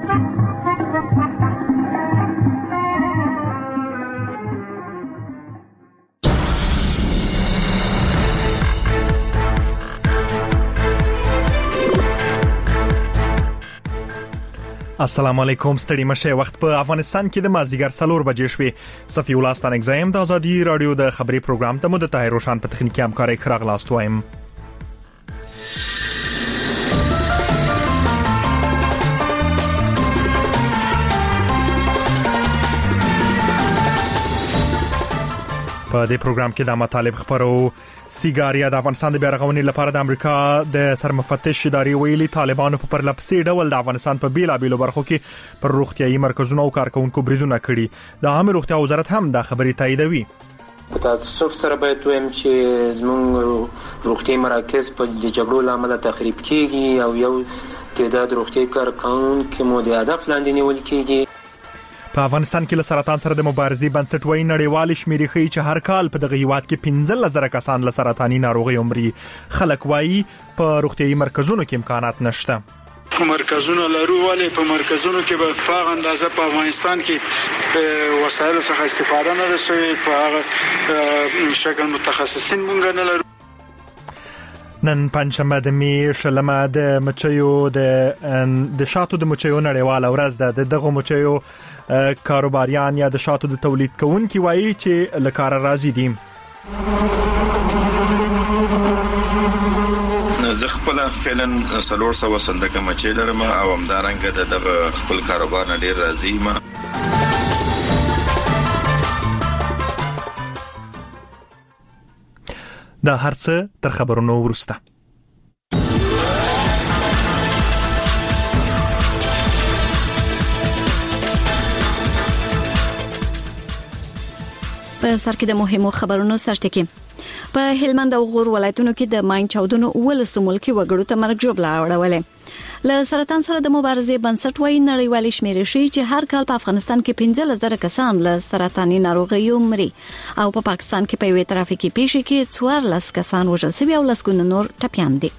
السلام علیکم. ستړي مشه وخت په افغانستان کې د مازدیګر 4 بجې شوې. صفی الله ستانک زایم د ازادي رادیو د خبري پروګرام ته مو د طاهر روشن په تخنیکي همکارۍ خراغلاست وایم. په دې پروګرام کې د مطالب خبرو سیګاریا د افغانستان د بیارغونې لپاره د امریکا د سرمفتش ادارې ویلي طالبانو په پرلپسې ډول د افغانستان په بیلابیلو برخو کې پر روغتيایي مرکزونو او کارکونکو بریدونه کړي. د عامه روغتیا وزارت هم د خبرې تاییدوي. په تاسو سره باید وایم چې زموږ روغتيایي مراکز په جګړو لامل تخریب کیږي او یو تعداد روغتيایي کارکونکو مو د هدف لاندې نیول کیږي. په افغانستان کې له سرطان سره د مبارزې بنسټ وایي نړیوال شمیرې ښیي چې هر کال په دغه هیواد کې 15,000 کسان له سرطاني ناروغۍ مري. خلک وایي په روغتيایي مرکزونو کې امکانات نشته. مرکزونه لرو ولی په مرکزونو کې به په اندازه په افغانستان کې وسایل څخه استفاده نه شوي، په هغه شکل متخصصین مونږ نه لرو. نن پنځمه د می شلمه د مچیو د شاتو د مچیو نړیواله ورځ ده. دغه مچیو کاروباریان یا د شاتو د تولید کوونکي وایي چې له کار راضي دي. زه خپل فعلا 400 صندوق مچي لرم او همدارنګه د خپل کاروبار نه ډیر راضي یم. دا هرڅه تر خبرونو وروسته. په سر کې د مهمو خبرونو سرټکی. په هلمند او غور ولایتونو کې د ماین چاودنو ولسو ملکی وګړو ته مرګ جوړه راوړلې. له سرطان سره د مبارزې بنسټ وایي نړیوال شمیرې ښیي چې هر کال په افغانستان کې 15,000 کسان له سرطاني ناروغیو مري او په پاکستان کې په یوې ترافیکي پیښه کې 14 کسان وژل شوي او لسګونه نور ټپیان دي.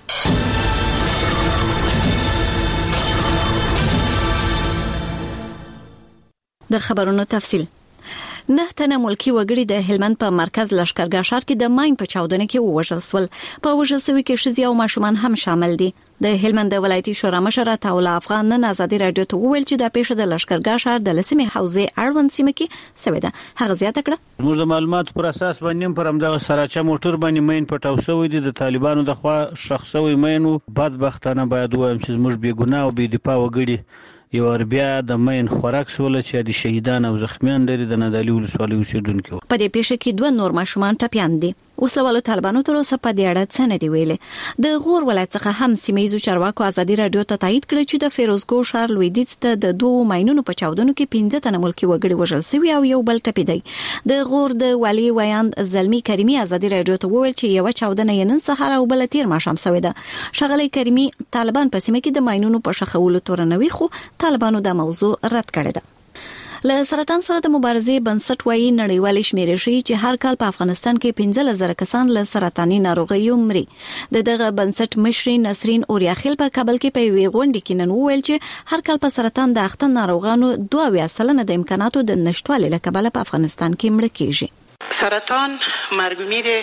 د خبرونو تفصیل. 9 تنه ملکی وګړي د هلمند په مرکز لشکرګاه ښار کې د ماین په چاودنه کې ووژل شول. په وژل شوي کې ښځې او ماشومان هم شامل دي. د هلمند ولایتي شورا مشر عطاالله افغان نن ازادي رادیو ته وویل چې د پیښه د لشکرګاه ښار د لسمې حوزې اړوند سیمه کې شوې ده. هغه زیاته کړه موږ د معلوماتو پر اساس باندې پر همدغه سراچا موټر باندې مین پټاو شوی دي. د طالبانو د خوا شخصوي مینو بدبختانه باید وایم چې موږ بې ګناه او بې دفاع وګړي یو بیا د مین خوراک سول چې د شهیدان او زخمیان لري د نادالي ولسوالۍ اوسیدونکو. په دې پیښه کې 2 نور ماشومان ټپیان دي. وسلوالو طالبانو تر اوسه په دې اړه څه نه دی ویلي. د غور ولایت څخه هم سیمایي چارواکو ازادي رادیو ته تایید کړ چې د فیروزګو ښار لویدیځ ته د 2 ماینونو په چاودنو کې 15 تنه ملکی وګړي وژل شوي او یو بل ټپي دی. د غور د والی ویاند زلمی کریمی ازادي رادیو ته وویل چې یو چاودنه یې نن سهار او بل تیر ماښام شوې ده. شغلي کریمی طالبان په سیمه کې د ماینونو په شخولو تورنوي خو طالبانو د موضوع رد کړی ده. له سرطان سره د مبارزې بنسټ وایي نړیوال شمیرې ښیي چې هر کال په افغانستان کې 15,000 کسان له سرطاني ناروغیو مري. دغه بنسټ مشر نسرین اوریاخیل په کابل کې په وی غونډه کې نن وویل چې هر کال په سرطان د اخته ناروغانو 2% د امکاناتو د نشټوالي له کبله په افغانستان کې مړ کیږي. سرطان مرګ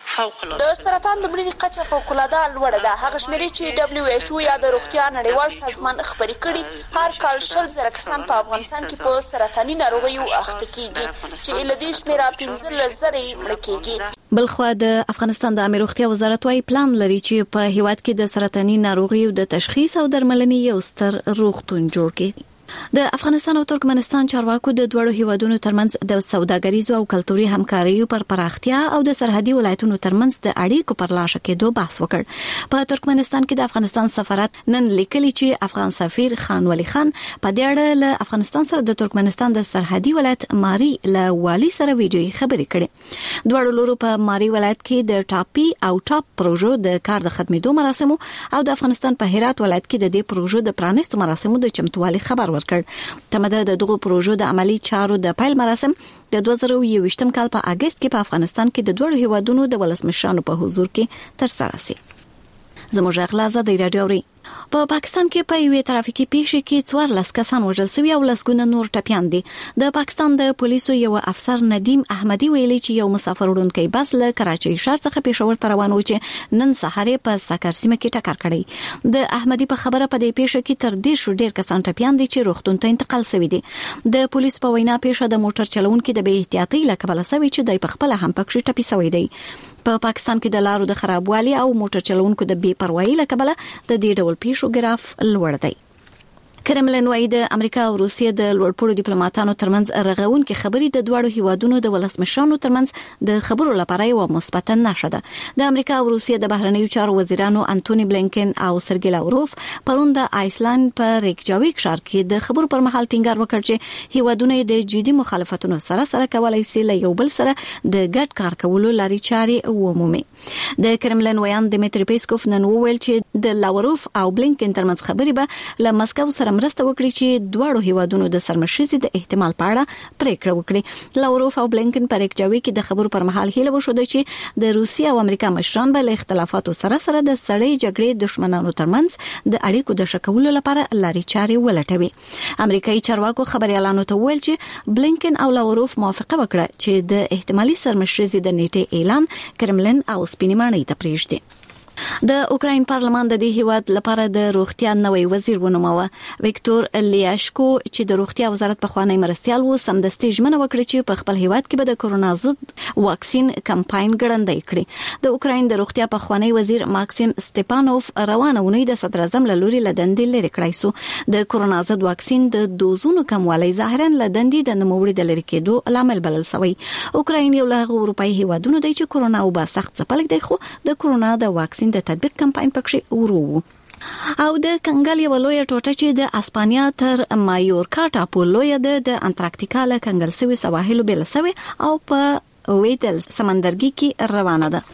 د سرطان د مړینې کچه فوق العاده لوړه ده. هغه شمیرې چې WHO یا د روغتیا نړیوال سازمان خبرې کړي هر کال 100,000 کسان په افغانستان کې په سرطاني ناروغیو اخته کیږي چې له دې شمیره 15,000 مړ کیږي. بلخو د افغانستان د عامه روغتیا وزارت وايي پلان لري چې په هیواد کې د سرطاني ناروغیو د تشخیص او درملنې یو ستر روغتون جوړ کړي. د افغانستان او ترکمنستان چارواکو د دوړو هیوادونو ترمنځ د سوداګریزو او کلتوري همکاریو پر پراختیا او د سرحدي ولایتونو ترمنځ د اړیکو پر لاشه کېدو بحث وکړ. په ترکمنستان کې د افغانستان سفارت نن لیکلي چې افغان سفیر خان ولی خان په دې اړه له افغانستان سره د ترکمنستان د سرحدي ولایت ماري له والی سره ویډیوي خبرې کړې. دوړو لورو په ماري ولایت کې د ټاپي او ټاپ پروژو د کار د ختمېدو مراسمو او د افغانستان په هرات ولایت کې د دې پروژو د پرانیستو مراسمو د چمتووالي خبر ورکړ. تمده د دغه پروژو د عملی چارو د پیل مراسم د 2021 کال په اگست کې په افغانستان کې د دوه هیوادونو د ولسمشرانو په حضور کې ترسره شي. زموږ غلا زده رادیو په پاکستان کې په یوې ترافیکي پیښې کې 14 کسان وژل شوي او لسګونه نور ټپیان دي. د پاکستان د پولیسو یو افسر ندیم احمدي ویلي چې یو مسافر وړونکی بس له کراچۍ ښار څخه پېښور ته روان و چې نن سهار په سکر سیمه کې ټکر کړی. د احمدي په خبره په دې پیښه کې تر 10 ډیر کسان ټپیان دي چې روغتون ته انتقال شوي دي. د پولیس په وینا پیښه د موټر چلوونکي د بې احتیاطۍ له کبله شوې چې د خپل هم پکې ټپي شوی دی. په پاکستان کې د لارو د خرابوالي او موټر چلوونکو د بې پروايي له کبله د دې ډول پیښو ګراف لوړ دی. کرملن وايي د امریکا او روسیې د لوړپوړو ډیپلوماټانو ترمنځ رغونکې خبرې د دوړو هیوادونو د ولسمشرانو ترمنځ د خبرو لپاره یو مثبت نښه ده. د امریکا او روسیې د بهرنیو چارو وزیرانو انټونی بلینکن او سرګی لاوروف پرون د آیسلند په ریکجاویک ښار کې د خبرو پر مهال ټینګار وکړ چې هیوادونه د جدي مخالفتونو سره کولای شي له یو بل سره د ګډ کار کولو لارې چارې ومومي. د کرملن ویان دمیتری پیسکوف نن وویل چې د لاوروف او بلینکن ترمنځ خبرې به له مسکو سره مرسته وکړي چې دواړو هیوادونو د سرمشرزي د احتمال په اړه پریکړه وکړي. لاوروف او بلینکن پر یکجاوي کې د خبرو پر مهال هیله وشوده چې د روسیې او امریکا مشران به له اختلافاتو سره د سړې جګړې دښمنانو ترمنځ د اړیکو د شکولو لپاره لارې چارې ولټوي. امریکایي چارواکو خبريالانو ته ویل چې بلینکن او لاوروف موافقه وکړه چې د احتمالي سرمشرزي د نیټه اعلان کرملن او سپینمانۍ ته پریږدي. د اوکراین پارلمان د دې هیواد لپاره د روغتیا نوې وزیر ونوموه. ویکتور لیاشکو چې د روغتیا وزارت په خوانی مرستيال و سمدستي ژمنه وکړه چې په خپل هیواد کې به د کورونا ضد واکسین کمپاین ګړندۍ کړي. د اوکراین د روغتیا په خوانی وزیر ماکسیم سټپانوف روانه ونی د صدر اعظم له لوري لدندې لري کړای سو. د کورونا ضد واکسین د دوزونو کموالی ظاهرا لدندې د نوموړي د لری کېدو لامل بلل شوی. اوکراین یو له اروپאי هیوادونو دی چې کورونا وبا سخت ځپلک دی، خو د کورونا د واکسین د تطبیق کمپاین پکې ورو. او د کنګل یو لوی ټوټه چې د اسپانیا تر مایورکا ټاپو لوی د انټارکټیکا له کنګل سوي سواحلو بل سوي او په ویتل سمندرګي کې روانه ده.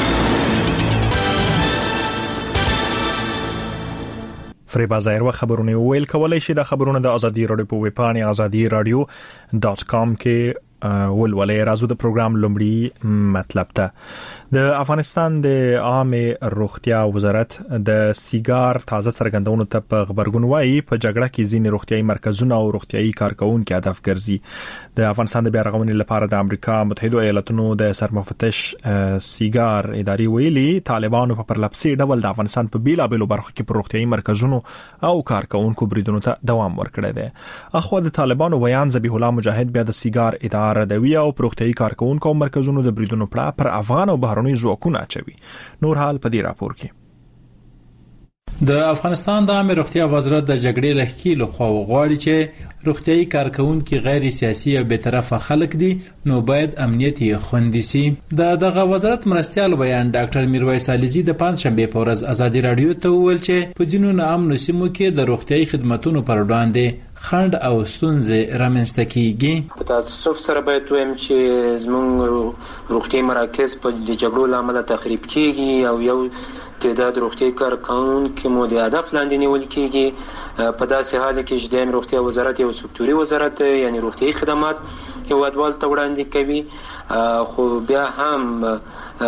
فریبا ظاهر و خبرونه ویل کولای شي د خبرونه د ازادي رادیو په ویب پاڼه azadiراdio.com کې ولولې. راځو د پروګرام لومړی مطلب ته. د افغانستان د عامه روغتیا وزارت د سیګار تازه څرګندونو ته په خبرګون وایي په جګړه کې ځینې روغتيایي مرکزونه او روغتيایي کارکونکو هدف ګرځي. د افغانستان د بیا رغونې لپاره د امریکا متحده ایالاتونو د سرمفتش سیګار اداري ویلي طالبانو په پرلپسې ډول د افغانستان په بیلابېلو برخو کې په روغتيایي مرکزونو او کارکونکو بریدونو ته دوام ورکړی دی. اخو د طالبانو ویان ذبیح الله مجاهد بیا د سیګار اداره ردوی او پروختي کارکونکو مرکزونو د بریدونو پر افغان او بهرني ځواکونو اچوي. نور حال په دې راپور کې. د افغانستان د عامه روغتیا وزارت د جګړې لخوا له خوا غواړي چې روغتيایي کارکونکو غیر سیاسي او بیطرفه خلک دي، نو باید امنیت یې خوندي سي. دغه وزارت مرستيال بیان ډاکټر میرویس علیزی د پنځشنبه په ورځ ازادي رادیو ته وویل چې په ځینو ناامنو سیمو کې د روغتيایي خدماتو پر وړاندې خند او ستونزې رامنځته کیږي. په تاسو سره باید وایم چې زموږ روغتيایي مراکز په د جګړو لامل تخریب کیږي او یو تعداد روغتيایي کارکونکو مو د هدف لاندې نیول کیږي. په داسې حال کې چې د روغتیا وزارت یو سکتوري وزارت یعنی روغتيایي خدمات هیوادوال ته وړاندې کوي، خو بیا هم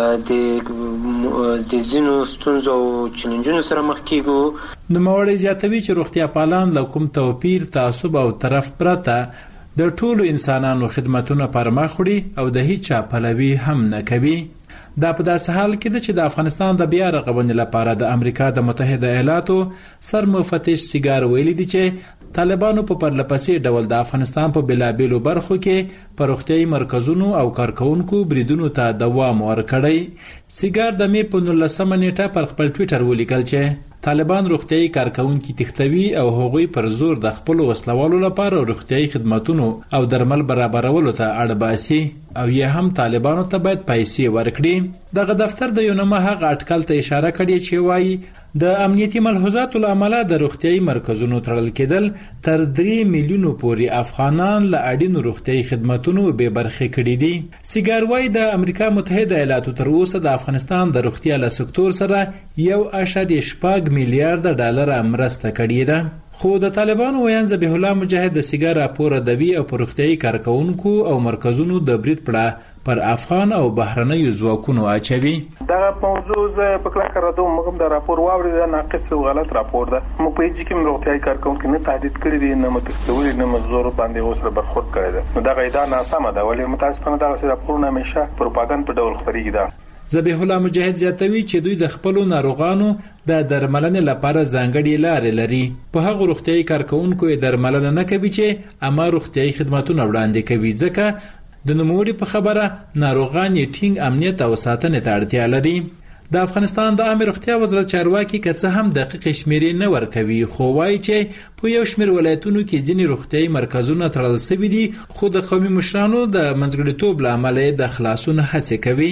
د زینو ستونزو او چیلنجونو سره مخ کیږو. نو موري زیاتوي چې روغتیا پالان له کوم توپیر تعصب او طرف پرته د ټولو انسانانو خدماتونه پر مخ وړي او د هیڅ پلوي هم نه کوي. دا په داسې حال کې چې د افغانستان د بیا رغونې لپاره د امریکا د متحده ایالاتو سرمفتش سیګار ویلي دي چې طالبانو په پرلپسې ډول د افغانستان په بلابلو برخو کې په روغتيایي مرکزونو او کارکونکو بریدونو ته دوام ورکړی. سیګار د مې په 19 نیټه پر خپل ټوئیټر ولیکل چې طالبان روغتيایي کارکونکو تختوي او هغوی پر زور د خپل وسلوالو لپاره روغتيایي خدماتونو او درمل برابرولو ته اړ باسي او یې هم طالبانو ته باید پیسې ورکړي. دغه دفتر د یو نامه هغه اټکل ته اشاره کړې چې وایي د امنیتي ملحوظاتو لامل د روغتيایي مرکزونو تړل کېدل تر 3 میلیونو پورې افغانان له اړینو روغتيایي خدماتونو به برخه کړي دي. سیګار وايي د امریکا متحده ایالاتو تر اوسه د افغانستان د روغتیا له سکتور سره 1.8 میلیارډ ډالر مرسته کړې ده، خو د طالبانو ویان ذبیح الله مجاهد د سیګار راپور ادبي او پروختیايي کارکونکو او مرکزونو د برید پړه پر افغان او بهرنیو ځواکونو اچوي. دا موضوع زه په کله کړه موږ د راپور واورید دا ناقص او غلط راپور ده. موږ په هیڅ کې روغتیايي کارکونکو نه تهدید کړی دي نه متکولي نه مزور باندې اوسره برخورد کړی ده. نو دا غیدا ناسمه ده ولې متاسفانه دا راپورونه همیشه پروپاګاندا په ډول خبريږي ده. ذبیح الله مجاهد زیاتوي چې دوی د خپل ناروغانو د درملنې لپاره ځانګړي لارې لري. په هغه روغتیايي کارکونکو یې درملنه نه کوي چې اما روغتیايي خدماتونه وړاندې کوي ځکه د نوموړي په خبره ناروغان یې ټینګ امنیت او ساتنې ته اړتیا لري. د افغانستان د عامه روغتیا وزارت چارواکي که څه هم دقیق شمیرې نه ورکوي خو وایي چې په یو شمېر ولایتونو کې ځینې روغتیايي مرکزونه تړل شوي دي خو د قومي مشرانو د منځګړیتوب له امله د خلاصون هڅې کوي.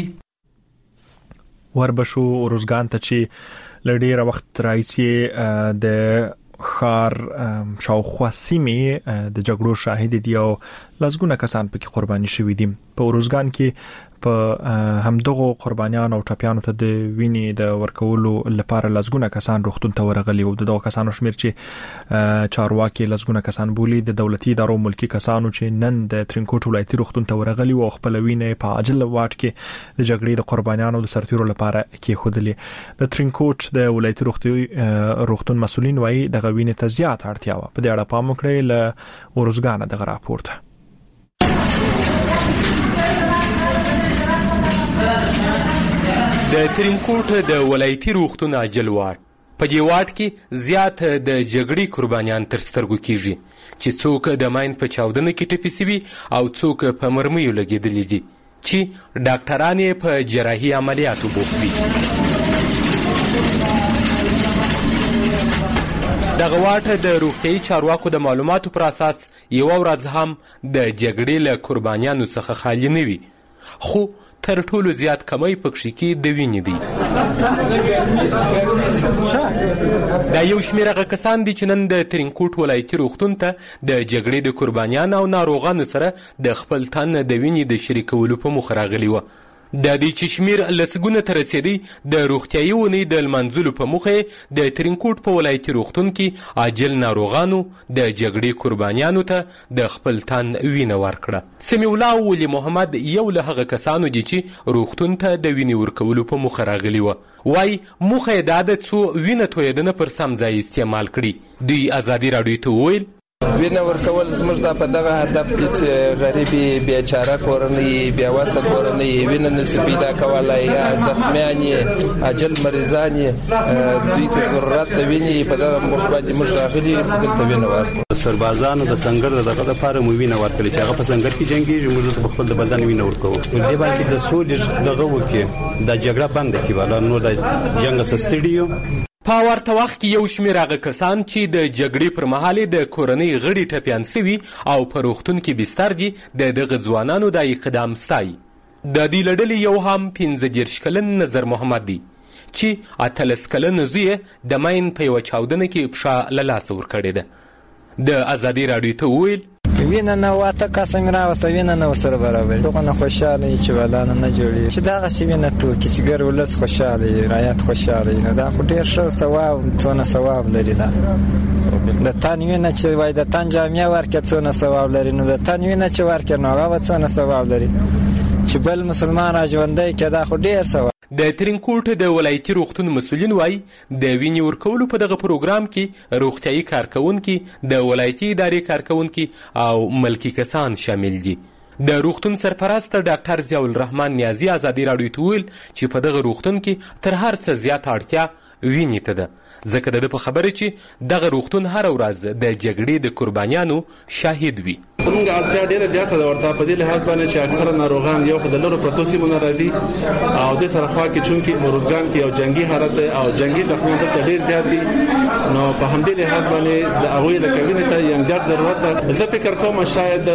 وربشو اروزګان ته چې لډیر وخت راځي د خار شاوخوا سیمې د جګړو شاهد دي او لازګونه کسان پکې قرباني شوي دي. په اروزګان کې په همدغه قربانيان او ټاپيانو ته د وینې د ورکولو لپاره لازګونه کسان روغتون ته ورغلي او دغه کسانو شمیر چې چارواکي لازګونه کسان بولی د دولتي ادارو ملکی کسانو چې نن د ترینکوټ ولایتي روغتون ته ورغلي او خپل وینې په عاجل واټ کې د جګړې د قربانيانو د سرتیرو لپاره کې خودلې. د ترینکوټ د ولایتي روغتون مسولین وایي د غوینې ته زیات اړتیا و. په دې اړه پام وکړئ له اروزګان د راپورته. د ترینکوټ د ولایتي روغتون عاجل واټ په دې واټ کې زیات د جګړې قربانیان تر سترګو کیږي چې څوک د ماین په چاودنه کې ټپي شوي او څوک په مرمیو لګېدلي دي چې ډاکټران یې په جراحي عملیاتو بوخت دي. دغه واټ د روغتیايي چارواکو د معلوماتو پر اساس یوه ورځ هم د جګړې له قربانیانو څخه خالي نه وي خو تر ټولو زیات کمی پکښې کې د وینې دي. دا یو شمېر هغه کسان دي چې نن د ترینکوټ ولایتي روغتون ته د جګړې د قربانیانو او ناروغانو سره د خپل تن د وینې د شریکولو په موخه راغلي وه. د دې چې شمیر لسګونه ته رسېدی د روغتیايي اونۍ د لمانځلو په موخه د ترینکوټ په ولایتي روغتون کې عاجل ناروغانو د جګړې قربانیانو ته د خپل تن وینه ورکړه. سمیع الله ولی محمد یو له هغه کسانو دی چې روغتون ته د وینې ورکولو په موخه راغلی و. وای موخه یې دا ده څو وینه تویدنه پر سم ځای استعمال کړي. دوی ازادي راډیو ته وویل وینه ورکول زموږ د په دغه هدف کې چې غریبي بیچاره کورنۍ بیا وسه کورنۍ وینه نشي پیدا کولای یا زخمیان عاجل مریضان دوی ته ضرورت د وینې په دغه مخ باندې موږ راغلي چې دلته وینه ورکړو. سربازانو د سنگر دغه لپاره مو وینه ورکړي چې هغه په سنگر کې جنگيږي موږ په خپل د بدن وینه ورکوو. دې باندې د سولې دغه وکي د جګړه بند کی ولا نو د جنگ سستډیو په ورته وخت کې یو شمېر هغه کسان چې د جګړې پر مهال د کورنۍ غړي ټپیان سوي او په روغتون کې بستر دي د دغه ځوانانو د اقدام ستایي. د دې له ډلې یو هم 15 کلن نظر محمد دی چې 18 کلن زوی د ماین په یوه چاودنه کې پښه له لاسه ورکړې ده. د ازادي راډیو ته وویل وینه نه واته قسم راوسته وینه نه سره برابر دغه نه خوشاله چې ولانه نه جوړي چې دغه شی وینه تو چې ګر ولس خوشاله رایت خوشاله نه دا خو ډیر ښه ثواب څونه ثواب لري دا د تنوینه چې وای د تن جامعه ورکه څونه ثواب لري نو د تنوینه چې ورکه نو هغه څونه ثواب لري چې بل مسلمان راځوندای کدا خو ډیر ثواب. د ترینکوټ د ولایتي روغتون مسولین وای د وینې ورکولو په دغه پروګرام کې روغتیايي کارکونکي د ولایتي ادارې کارکونکي او ملکی کسان شامل دي. د روغتون سرپرست ډاکټر ضیاء الرحمن نیازی ازادي راډیو ته ویل چې په دغه روغتون کې تر هر څه زیات اړتیا وینې ته ده ځکه د په خبره چې دغه روغتون هر ورځ د جګړې د قربانیانو شاهد وي. موږ اړتیا ډیره زیاته ده ورته په دې لحاظ باندې چې اکثره ناروغان یو خو د لرو پرتو سیمو راځي او د سره خوا کې چونکی اروزګان کې یو جنگي حالت ده او جنگي زخمیان دلته ډیر زیات دي نو په همدې لحاظ باندې د هغوی د کوینې ته یو زیات ضرورت ده. زه فکر کوم شاید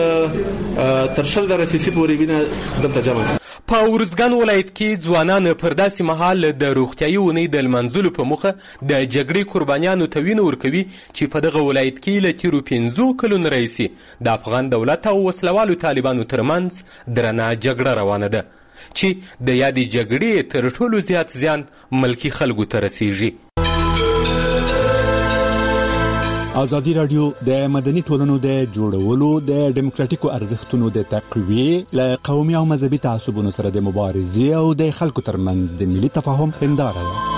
تر 100 سیسي پورې وینه دلته جمع شي. په اروزګان ولایت کې ځوانان پر داسې مهال د روغتیايي اونۍ د لمانځلو په موخه د جګړې قربانیانو ته وینه ورکوي چې په دغه ولایت کې له تیرو 15 کلونو راهیسې د افغان دولت او وسلوالو طالبانو ترمنځ درنه جګړه روانه ده چې د یادې جګړې تر ټولو زیات زیان ملکي خلکو ته رسیږي. ازادي رادیو د مدني ټولنو د جوړولو د ډیموکراتیکو ارزښتونو د تقویې له قومي او مذهبي تعصبونو سره د مبارزې او د خلکو ترمنځ د ملي تفاهم هنداره ده.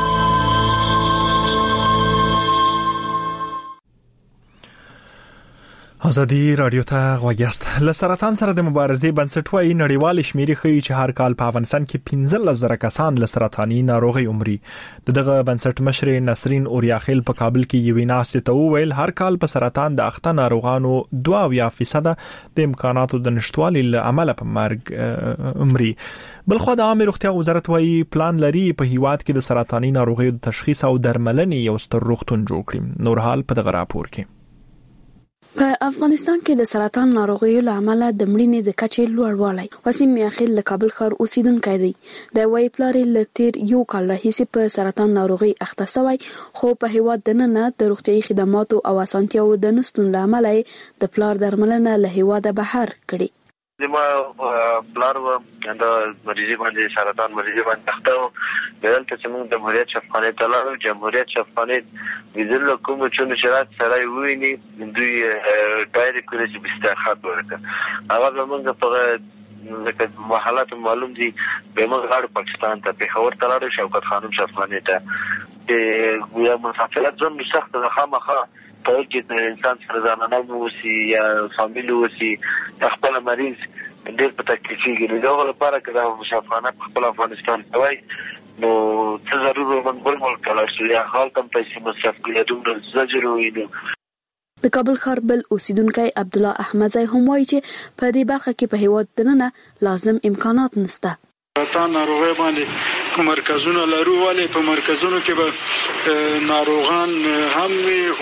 ازادي رادیو ته غوږیاست. له سرطان سره د مبارزې بنسټ وايي نړیوال شمیرې ښیي چې هر کال په افغانستان کې 15,000 کسان له سرطاني ناروغي عمري. دغه بنسټ مشر نسرین اوریاخیل په کابل کې یوې ناستې ته وویل هر کال په سرطان د اخته ناروغانو 2% د امکاناتو د نشټوالي له امله په مرګ عمري. بلخو د عامه روغتیا وزارت وايي پلان لري په هیواد کې د سرطاني ناروغیو د تشخیص او درملنې یو ستر روغتون جوړ کړي. نور حال په دغه راپور کې. په افغانستان کې د سرطان ناروغیو له امله د مړینې د کچې لوړوالی. وسیم میاخیل له کابل ښار اوسیدونکی دی. د وای پلارې له تیر یو کال راهیسې په سرطان ناروغي اخته شوی، خو په هیواد دننه د روغتیايي خدماتو او اسانتیاو د نشټون له امله د پلار درملنه له هیواده بهر کړي. زما پلار و د مریضي باندې سرطان مریضي باندې اخته دلته چې موږ د جمهوریت شفاخانه ته لاړو. جمهوریت شفاخانه د ځل کوم چې نشرات سره ویني دوی ډایرکټ کړي چې بسترخات ورکړه. هغه موږ په لکه محلات معلوم دي به موږ غواړو پاکستان ته پیښور ته لاړو شوکت خانم شفاخانه ته د یا مسافرت زم سخت د خامخه ته چې انسان سره ځانونه ووسی یا فامیل ووسی خپل مریض ډېر په تکلیف کې دغه لپاره چې شفاخانه خپل افغانستان ته وای نو څه ضروري من بل ملک ته لاړ شو یا حال کم پیسې مصرف کړي دومره زجر وینو. د کابل ښار بل اوسیدونکی عبد الله احمدزی هم وایي چې په دې برخه کې په هیواد دننه لازم امکانات نشته. سرطان ناروغي باندې مرکزونه لرو، ولې په مرکزونو کې به ناروغان هم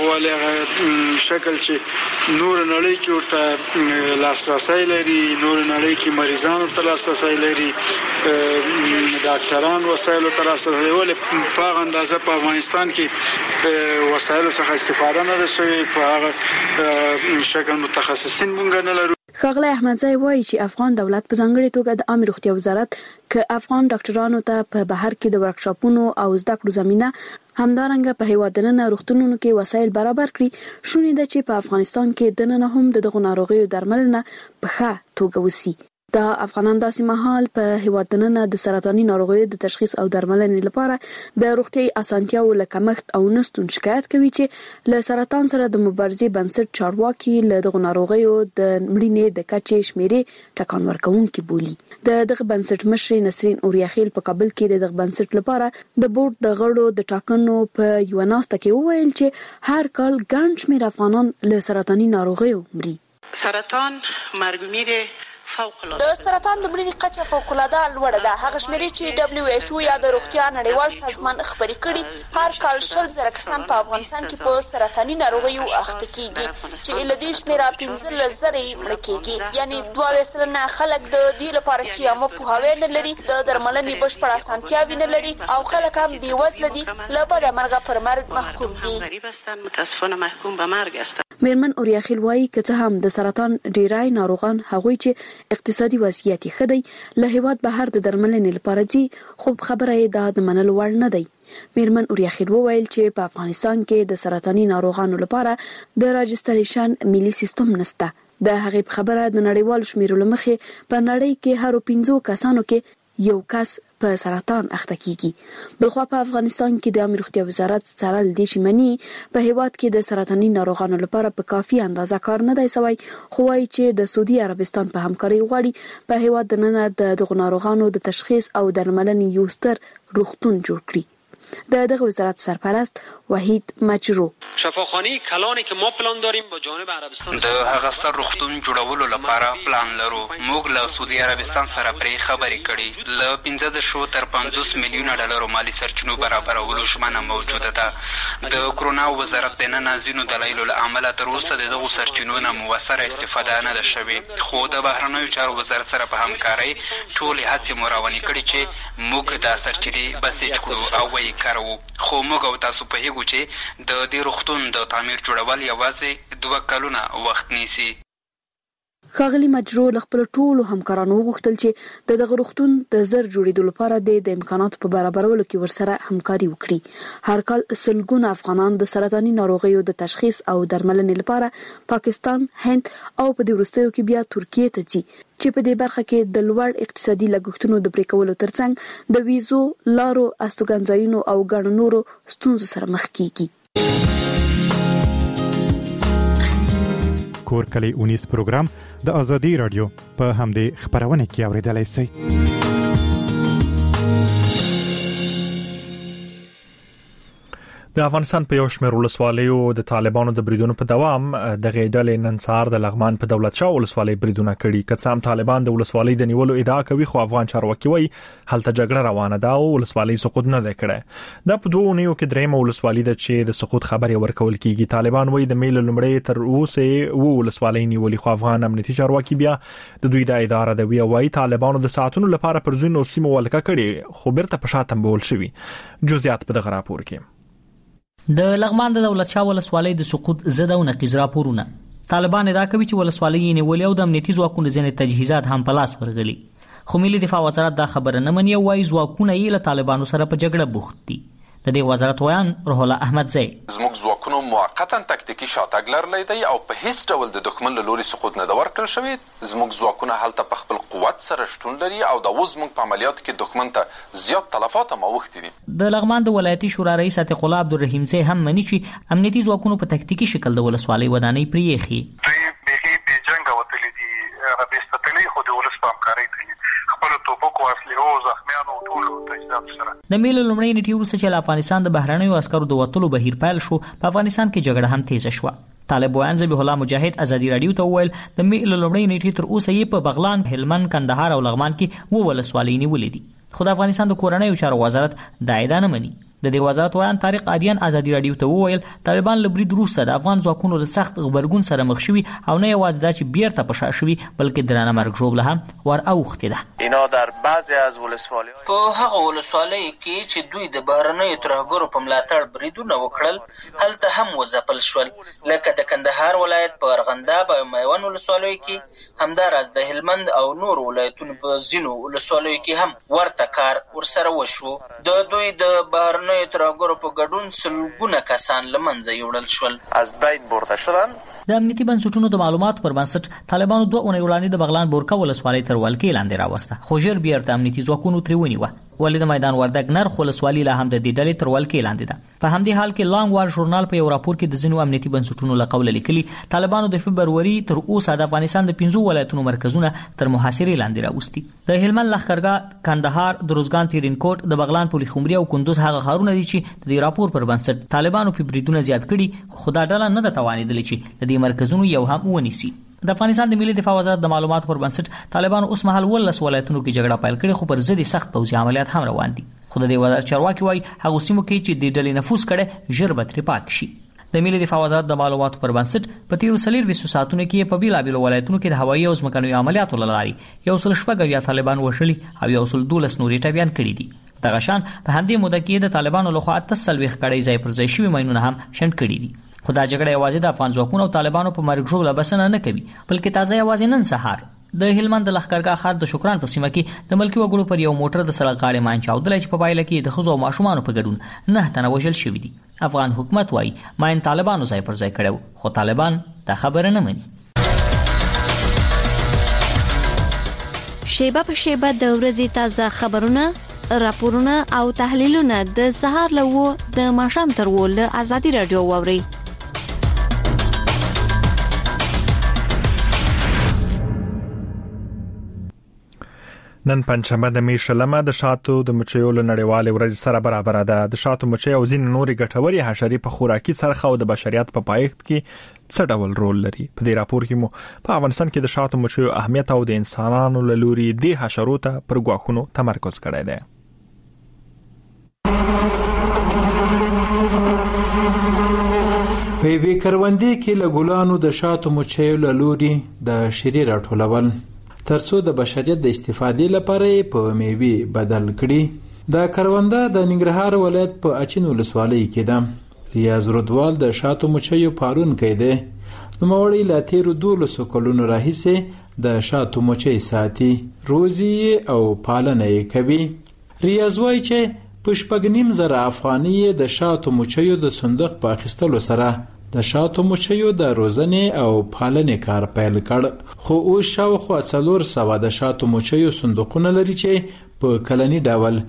هو شکل چې نور نړۍ کې ورته لاسرسي لري، نور نړۍ کې مریضان ورته لاسرسي لري، ډاکټران وسایل ته لاسرسي لري. ولې په اندازه په افغانستان کې وسایل څخه استفاده نه شوی، په هغه شکل متخصصین مونږ نه لرو. ښاغلی احمدزی وایي چې افغان دولت په ځانګړې توګه د عامه روغتیا وزارت که افغان ډاکټرانو ته په بهر کې د ورکشاپونو او زده کړو زمينه همدارنګه په هیواد دننه روغتونونو کې وسایل برابر کړي، شونې ده چې په افغانستان کې دننه هم دغه ناروغیو درملنه په ښه توګه وسی. دا افغانان داسې مهال په هیواد دننه د سرطاني ناروغیو د تشخیص او درملنې لپاره د روغتیايي اسانتیاو له کمښت او نشتون شکایت کوي چې له سرطان سره د مبارزې بنسټ چارواکي له دغه ناروغیو د مړینې د کچې شمیرې ټکان ورکوونکي بولي. دغه بنسټ مشر نسرین اوریاخیل په کابل کې دغه بنسټ لپاره د بورډ د غړو د ټاکنو په یو ناسته کې وویل چې هر کال ګڼ شمېر افغانان له سرطاني ناروغیو مري. سرطان مرګ د سرطان د مړینې کچه فوق‌العاده لوړه ده. هغه شمیرې چې WHO یا د روغتیا نړیوال سازمان خبري کړي هر کال 100,000 کسان په افغانستان کې په سرطاني ناروغیو اخته کیږي چې له دې شمیره 15,000 مړ کیږي. یعنی 22% خلک د دې لپاره چې عامه پوهاوی نه لري، د درملنې بشپړه اسانتیاوې نه لري او خلک هم بېوزله دي، له بده مرګه پر مرګ محکوم دي. متاسفانه محکوم به مرګ است. میرمن اوریاخیل وایي که څه هم د سرطان ډیری ناروغان هغوی چې اقتصادي وضعیت ښه دی له هیواد بهر د درملنې لپاره ځي، خو خبره یې دا د منلو وړ نه دی. میرمن اوریاخیل وویل چې په افغانستان کې د سرطاني ناروغانو لپاره د راجستریشن ملي سیستم نشته. د هغې خبره د نړیوالو شمیرو لمخې په نړۍ کې هر 15 کسانو کې یو کس په سرطان اخته کیږي. بلخوا په افغانستان کې د عامه روغتیا وزارت سره د شمنی په هیواد کې د سرطاني ناروغانو لپاره په کافي اندازه کار نه دی شوی، خو وايي چې د سعودي عربستان په همکاري غواړي په هیواد دننه د دغه ناروغانو د تشخیص او درملنې یو ستر روغتون جوړ کړي. د دغه وزارت سرپرست وحید مجرو شفاخانه کلانی که ما پلان داریم با جانب عربستان د هغه ستر روغتون جوړولو لپاره پلان لرو. موږ له سعودي عربستان سره پرې خبرې کړې. له 15 تر 50 میلیونه ډالر مالی سرچینو برابرولو ژمنه موجوده ده. د کرونا وزارت د نازینو دلایلو له امله تر اوسه دغه سرچینو نه موثره استفاده نه ده شوې، خو د بهرنیو چارو وزارت سره په همکارۍ ټولې هڅې مو روانې کړې چې موږ دا سرچینې بسیج کړو او ویې کاروو. خو موږ او تاسو په هیګو چې د دې روغتون د تعمیر جوړول یوازې 2 کلونه وخت نیسي. ښاغلي مجرو له خپل ټولو همکارانو وغوښتل چې دغه روغتون د زر جوړېدو لپاره د امکاناتو په برابرولو کې ورسره همکاري وکړي. هر کال سلګونه افغانان د سرطاني ناروغیو د تشخیص او درملنې لپاره پاکستان، هند او په دې وروستیو کې بیا ترکیه ته ځي چې په دې برخه کې د لوړ اقتصادي لګښتونو د پرې کولو ترڅنګ د ویزو، لارو، استوګنځایونو او ګڼو نورو ستونزو سره مخ کیږي. کور کلی اونیس پروګرام د ازادي رادیو په همدې خبرونه کې اوریدلای شئ. د افغانستان په یو شمېر ولسوالیو د طالبانو د بریدونو په دوام د غېډلې نن سهار د لغمان په دولت شاه ولسوالۍ بریدونه کړي. که څه هم طالبان د ولسوالۍ د نیولو ادعا کوي، خو افغان چارواکي وایي هلته جګړه روانه ده او ولسوالۍ سقوط نه ده کړې. دا په 2 اونیو کې درېمه ولسوالۍ ده چې د سقوط خبرې ورکول کیږي. طالبان وایي د میل لومړی تر اوسه ولسوالۍ نیولې، خو افغان امنیتي چارواکي بیا د دوی د اداره د وایي طالبانو د ساعتونو لپاره پر ځینو سیمو ولکه کړي، خو بیرته په شاته بول شوی. جزئیات په دغه راپور کې. د لغمان د دولت شاه ولسوالۍ د سقوط زده او نقیض راپورونه. طالبان ادعا کوي چې ولسوالۍ یې نیولې او د امنیتي ځواکونو ځینې تجهیزات هم په لاس ورغلي، خو ملي دفاع وزارت دا خبره نه مني او وايي ځواکونه یې له طالبانو سره په جګړه بوخت دي. د دې وزارت ویان روح الله احمدزی زموږ ځواکونو موقتا تکتیکي شاتګ لرلی دی او په هیڅ ډول د دښمن له لوري سقوط نه ده ورکړل شوی. زموږ ځواکونه هلته په خپل قوت سره شتون لري او د اوس زموږ په عملیاتو کې دښمن ته زیات تلفات هم اوښتي دي. د لغمان د ولایتي شورا رئیس عتیق الله عبدالرحیم زی هم مني چې امنیتي ځواکونو په تکتیکي شکل د ولسوالۍ ودانۍ پرېښي. دوی بېخي بې جنګه وتلي دي، هغه بېستتلي خو د ولس په همکارۍ کوي، خپل توپکو، اسلحو، زخمیانو ټولو تجهیزاتو سره. د میل لومړۍ نیټې وروسته چې له افغانستان د بهرنیو عسکرو د وتلو بهیر پیل شو، په افغانستان کې جګړه هم تیزه شوه. طالب ویان ذبیح الله مجاهد ازادي رادیو ته وویل د میل لومړۍ نیټې تر اوسه یې په بغلان، هلمند، کندهار او لغمان کې ولسوالۍ نیولې دي، خو د افغانستان د کورنیو چارو وزارت دا ادعا نه مني. د دې وزارت ویان طارق عادیان ازادي رادیو ته وویل طالبان له برید وروسته د افغان ځواکونو له سخت غبرګون سره مخ شوي او نه یوازې دا چې بیرته په شا شوي بلکې درانه مرګ ژوبله هم ور اوښتې ده. اینا در بعضی از ولسوالی په هغه ولسوالیو کې چې دوی د بهرنیو ترهګرو په ملاتړ بریدونه وکړل هلته هم وځپل شول، لکه د کندهار ولایت په ارغنداب او میوند ولسوالیو کې، همداراز د هلمند او نور ولایتونو په ځینو ولسوالیو کې هم ورته کار ورسره وشو. د دوی د بهرنیو ترهګرو په ګډون سلګونه کسان له منځه یوړل شول، از بین برده شدن. د امنیتي بنسټونو د معلوماتو پر بنسټ طالبانو 2 اونۍ وړاندې د بغلان بورکا ولسوالۍ تر ولکې لاندې راوسته، خو ژر بیرته امنیتي ځواکونو ترې ونیوه. ولې د میدان وردګ نرخ ولسوالۍ لا هم د دې ډلې تر ولکې لاندې ده. په همدې حال کې لانګ وار ژورنال په یو راپور کې د ځینو امنیتي بنسټونو له قوله لیکلي طالبانو د فبروري تر اوسه د افغانستان د 15 ولایتونو مرکزونه تر محاصرې لاندې راوستي. د هلمند لښکرګاه، کندهار، د روزګان تیرینکوټ، د بغلان پولي خمري او کندوز هغه ښارونه دي چې د دې راپور پر بنسټ طالبانو په بریدونه زیات کړي، خو دا ډله نه ده توانېدلې چې د دې مرکزونو یو هم ونیسي. د افغانستان د ملي دفاع وزارت د معلوماتو پر بنسټ طالبانو اوس مهال 12 ولایتونو کې جګړه پیل کړې، خو پر ضد سخت پوځي عملیات هم روان دي. خو د دې وزارت چارواکي وایي هغه سیمو کې چې د ډلې نفوذ کړي ژر به ترې پاک شي. د ملي دفاع وزارت د معلوماتو پر بنسټ په تیرو 24 ساعتونو کې په بیلابیلو ولایتونو کې د هوایي او ځمکنیو عملیاتو له لارې 114 طالبان وژلي او 112 نورې ټپیان کړي دي. دغه شان په همدې موده کې د طالبانو لخوا 48 کړۍ ځای پر ځای شوي ماینونه هم شنډ کړي دي. خو دا جګړه یوازې د افغان ځواکونو او طالبانو په مرګ ژوبله بسنه نه کوي، بلکې تازه یوازې نن سهار د هلمند د لښکرګاه ښار د شکران په سیمه کې د ملکي وګړو پر یو موټر د سړک غاړې ماین چاودلی چې په پایله کې د ښځو او ماشومانو په ګډون 9 تنه وژل شوي دي. افغان حکومت وایي ماین طالبانو ځای پر ځای کړی، خو طالبان دا خبره نه مني. شیبه په شیبه د ورځې تازه خبرونه، راپورونه او تحلیلونه د سهار له د ماښام تر له ازادي رادیو واوري. نن پنځمه د می شلمه د شاتو د مچیو له نړیوالې ورځې سره برابر ده. د شاتو مچي او ځینې نورې ګټورې حشرې په خوراکي څرخ او د بشریت په پایښت کې څه ډول رول لري. په دې راپور کې مو په افغانستان کې د شاتو مچیو اهمیت او د انسانانو له لوري د حشرو ته پر غواخونو تمرکز کړی دی. په وی کروندې کې له ګلانو د شاتو مچیو له لوري د شری راټولول ترڅو د بشریت د استفادې لپاره په میوه بدل کړي. د کرونده د ننګرهار ولایت په اچین ولسوالۍ کې ده. ریاض رودوال د شاتو مچیو پالونکی دی. نوموړی له تیرو 12 کلونو راهیسې د شاتو مچۍ ساتي، روزي او پالنه یې کوي. ریاض وایي چې په 2.5 افغانۍ د شاتو مچیو د صندوق په اخیستلو سره د شاتو مچیو د روزنې او پالنې کار پیل کړ. خو اوس شاوخوا 400 د شاتو مچیو صندوقونه لري چې په کلنی ډول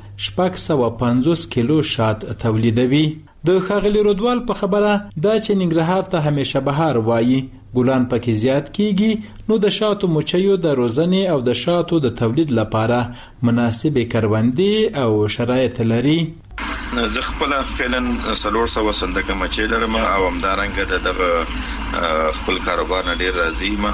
650 کیلو شات تولیدوي. د ښاغلي رودوال په خبره دا چې ننګرهار ته همیشه بهار وایي، ګلان پکې زیات کیږي، نو د شاتو مچیو د روزنې او د شاتو د تولید لپاره مناسبې کروندې او شرایط لري. زه خپل فعلا 400 صندوق مچۍ لرم او همدارنګه دغه خپل کاروبار نه ډیر راضي ما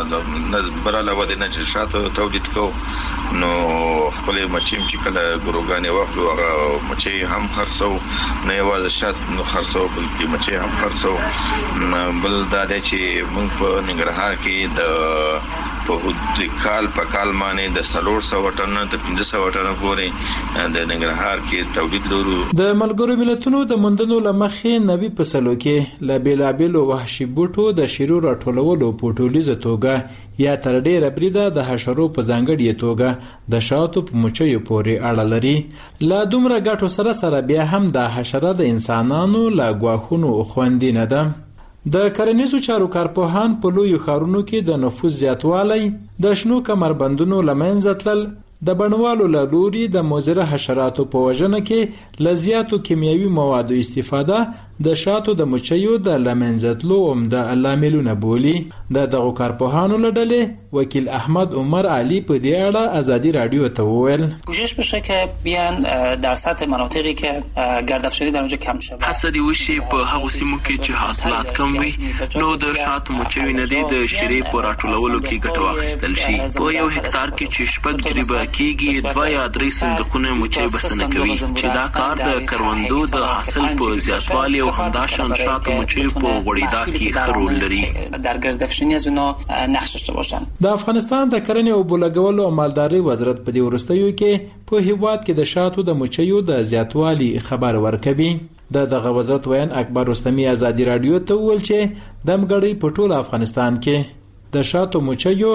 د براله ودی نه چې شاتو تولید کو نو خپل مچۍ چې کله ګروګانې وخت او مچۍ هم خرڅو نه یوازې شات نو خرڅو بلکې مچۍ هم خرڅو. بل دا دی چې موږ په ننګرهار کې د په کال باندې د 400 ټن ته 500 ټن پورې د ننګرهار کې تولید لرو. د ملګرو ملتونو د مندنو لمخې نوي فصلو کې ل بیلابیلو وحشي بوټو د شیرو راټولولو په ټولیزه توګه یا تر ډیره بریده د حشرو په ځانګړي توګه د شاتو په مچیو پورې اړه لري. لا دومره ګټو سره بیا هم د حشره د انسانانو لا غواخونو خوندې نه ده. د کرنیزو چارو کارپوهان په لویو ښارونو کې د نفوذ زیاتوالی، د شنو کمربندونو له منځه تلل، د بڼوالو له لوري د مضره حشراتو په وژنه کې له زیاتو کیمیاوي موادو استفاده د شاتو د مچیو د له منځه تلو عمده لاملونه بولي. د دغو کارپوهانو له ډلې وکیل احمد عمر علي په دې اړه ازادي رادیو ته وویل: کوشش بشه که بیان در سطح مناطقی که گردافشاری در اونجا کم شود. حسدی وشي په هغه سیمو کې چې حاصلات کم وي نو د شاتو مچیو نه د شیرې په راټولولو کې ګټه واخیستل شي. په یو هکتار کې چې شپږ جریبه کېږي 2 یا 3 صندوقونه مچۍ بسنه کوي چې دا کار د کروندو د حاصل په زیاتوالي او همداشان شاتو مچیو په غوړېدا کې ښه رول لري. در گردافشانی از اونا نقش داشته باشن. د افغانستان د کرنې او بولګولو او مالدارۍ وزارت په دې وروستیو کې په هیواد کې د شاتو د مچیو د زیاتوالي خبر ورکوي. دغه وزارت وین اکبر رستمی ازادي رادیو ته وویل چې د مګړۍ په ټول افغانستان کې د شاتو مچیو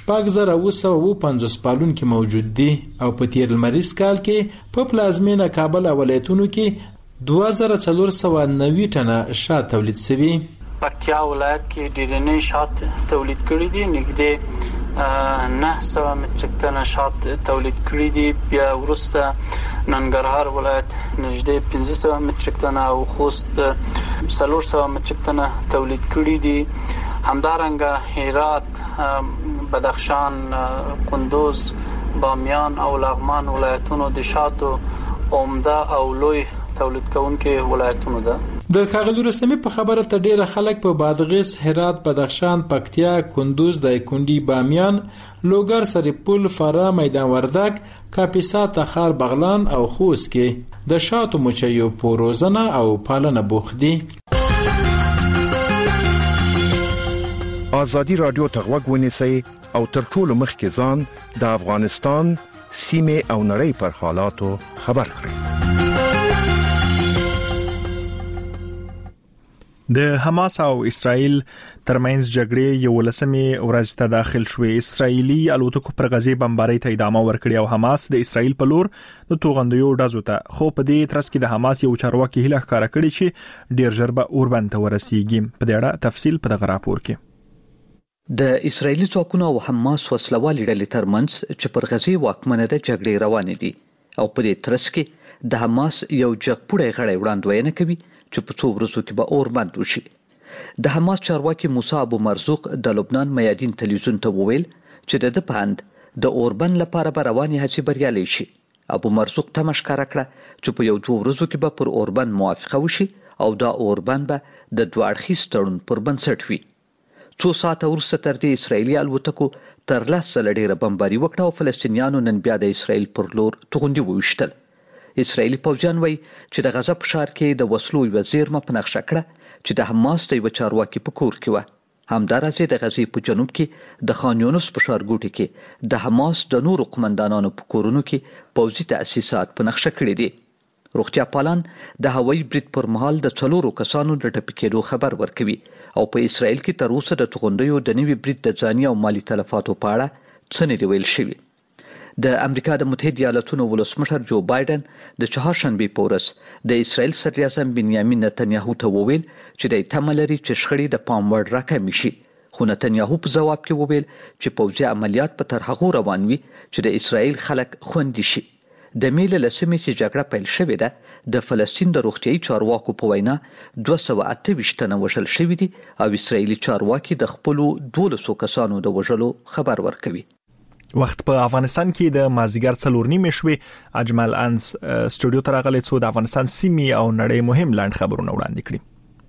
6950 پالونکي موجود دي او په تیر لمریز کال کې په پلازمینه کابل او ولایتونو کې 2490 ټنه شات تولید شوي. پکتیا ولایت کې ډیرنې شات تولید کړي دي، نږدې 900 متریک ټنه شات تولید کړي دي. بیا وروسته ننګرهار ولایت نږدې 1500 متریک ټنه او خوست 400 متریک ټنه تولید کړي دي. همدارنګه هرات، بدخشان، کندوز، بامیان او لغمان ولایتونو د شاتو عمده او لوی تولید کوونکي ولایتونه ده. د ښاغلي رستمي په خبره ته ډیره خلک په بادغیس، هرات، بدخشان، پکتیا، کندوز، دایکنډي، بامیان، لوګر، سرپل، فراه، میدان وردګ، کاپیسا، تخار، بغلان او خوست کې د شاتو مچیو په روزنه او پالنه بوخت دي. ازادي رادیو ته غوږ ونیسئ او تر ټولو مخکې ځان د افغانستان سیمه او نړۍ پر حالاتو خبر کړئ. د حماس او اسرائیل ترمنځ جګړې یو لسمې ورځ ته داخل شوې. اسرائیلي الوتکو پر غزې بمبارۍ ته ادامه ورکړې او حماس د اسرائیل په لور د توغندیو ډزو ته خو په دې ترڅ کې د حماس یو چارواکي هیله ښکاره کړې چې ډیر ژر به اوربند ته ورسیږي. په دې اړه تفصیل په دغه راپور کې. د اسرائیلي ځواکونو او حماس وسلوالې ډلې ترمنځ چې پر غزې واکمنه د جګړې روانې دي او په دې ترڅ کې د حماس یو جګپوړی غړی وړاندوینه کوي چې په څو ورځو کې به اوربند وشي. د حماس چارواکي موسی ابو مرزوق د لبنان میادین تلویزیون ته وویل چې د پاند د اوربند لپاره به روانې هڅې بریالۍ شي. ابو مرزوق ته مشکره کړه چې په یو 2 ورځو کې به پر اوربند موافقه وشي او دا اوربند به د دوه اړخیز تړون پر بنسټ وي. 2 ساعته وروسته تر دې اسرائیلي الوتکو تر 10 ځله ډیره بمباري وکړه او فلسطینیانو نن بیا د اسرائیل پر لور توغندي وویشتل. اسرائیلي پوځیان وایي چې د غزه په ښار کې د وسلو یوه زیرمه په نقشه کړه چې د حماس د یوه چارواکي په کور کې وه. همداراز د غزې په جنوب کې د خان یونس په ښارګوټي کې د حماس د نورو قمندانانو په کورونو کې پوځي تأسیسات په نقشه کړي دي. روغتیا پالان د هوایي برید پر مهال د 4 کسانو د ټپي کېدو خبر ورکوي او په اسرائیل کې تر اوسه د توغندیو د نوي برید د ځاني او مالی تلفاتو په اړه څه نه دی ویل شوي. د امریکا د متحده ایالاتونو ولسمشر جو بایدن د چهارشنبې په ورځ د اسرائیل صدر اعظم بنیامین نتنیاهو ته وویل چې د تمه لري چې شخړې د پام وړ راکمې شي، خو نتنیاهو په جواب کې وویل چې پوځي عملیات په تر هغه روان وي چې د اسرائیل خلک خوندي شي. د میل لسمې چې جګړه پیل شوې ده د فلسطین د روغتيایي چارواکو په وینا 228 تنه وژل شوي دي او اسرائیلي چارواکي د خپل 1200 کسانو د وژلو خبر ورکوي. وخت په افغانستان کې د مازیګر 4:30 شوې اجمل انس سټوډیو ته راغلی څو د افغانستان سیمې او نړۍ مهم لاند خبرونه وړاندې کړي.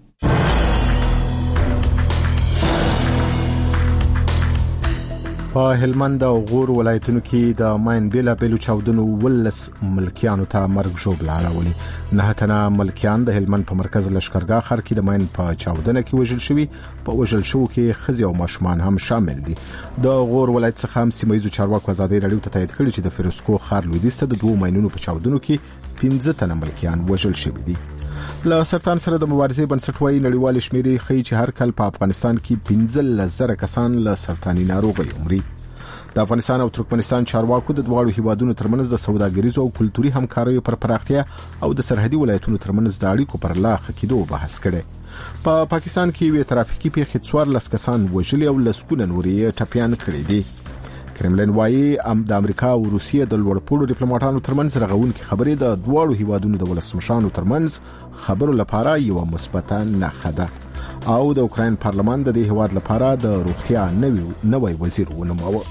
په هلمند او غور ولایتونو کې د ماین بیلا بیلو چاودنو ولس ملکیانو ته مرګ ژوبله اړولې. 9 تنه ملکیان د هلمند په مرکز لشکرګاه ښار کې د ماین په چاودنه کې وژل شوي، په وژل شوو کې ښځې او ماشومان هم شامل دي. د غور ولایت څخه هم سیمه ییزو چارواکو ازادي رادیو ته تایید کړی چې د فیروزکو ښار لویدیځ ته د 2 ماینونو په چاودنو کې 15 تنه ملکیان وژل شوي دي. له سرطان سره د مبارزې بنسټ وايي نړیوال شمیرې ښیي چې هر کال په افغانستان کې 15,000 کسان له سرطاني ناروغۍ مري. د افغانستان او ترکمنستان چارواکو د دواړو هیوادونو ترمنځ د سوداګریزو او کلتوري همکاریو پر پراختیا او د سرحدي ولایتونو ترمنځ د اړیکو پر لا ښه کېدو بحث کړي. په پاکستان کې وی ترافیکي پیښې 14 کسان وژلي او لسګونه نورې ټپيان کړي دي. کرملین وايي د امریکا او روسیې د لوړپوړو ډیپلوماټانو ترمنځ رغونکې خبرې د دواړو هیوادونو د ولسمشرانو ترمنځ خبرو لپاره یو مثبته نښه ده او د اوکراین پارلمان د دې هیواد لپاره د روغتیا نوی وزیر ونوماوه.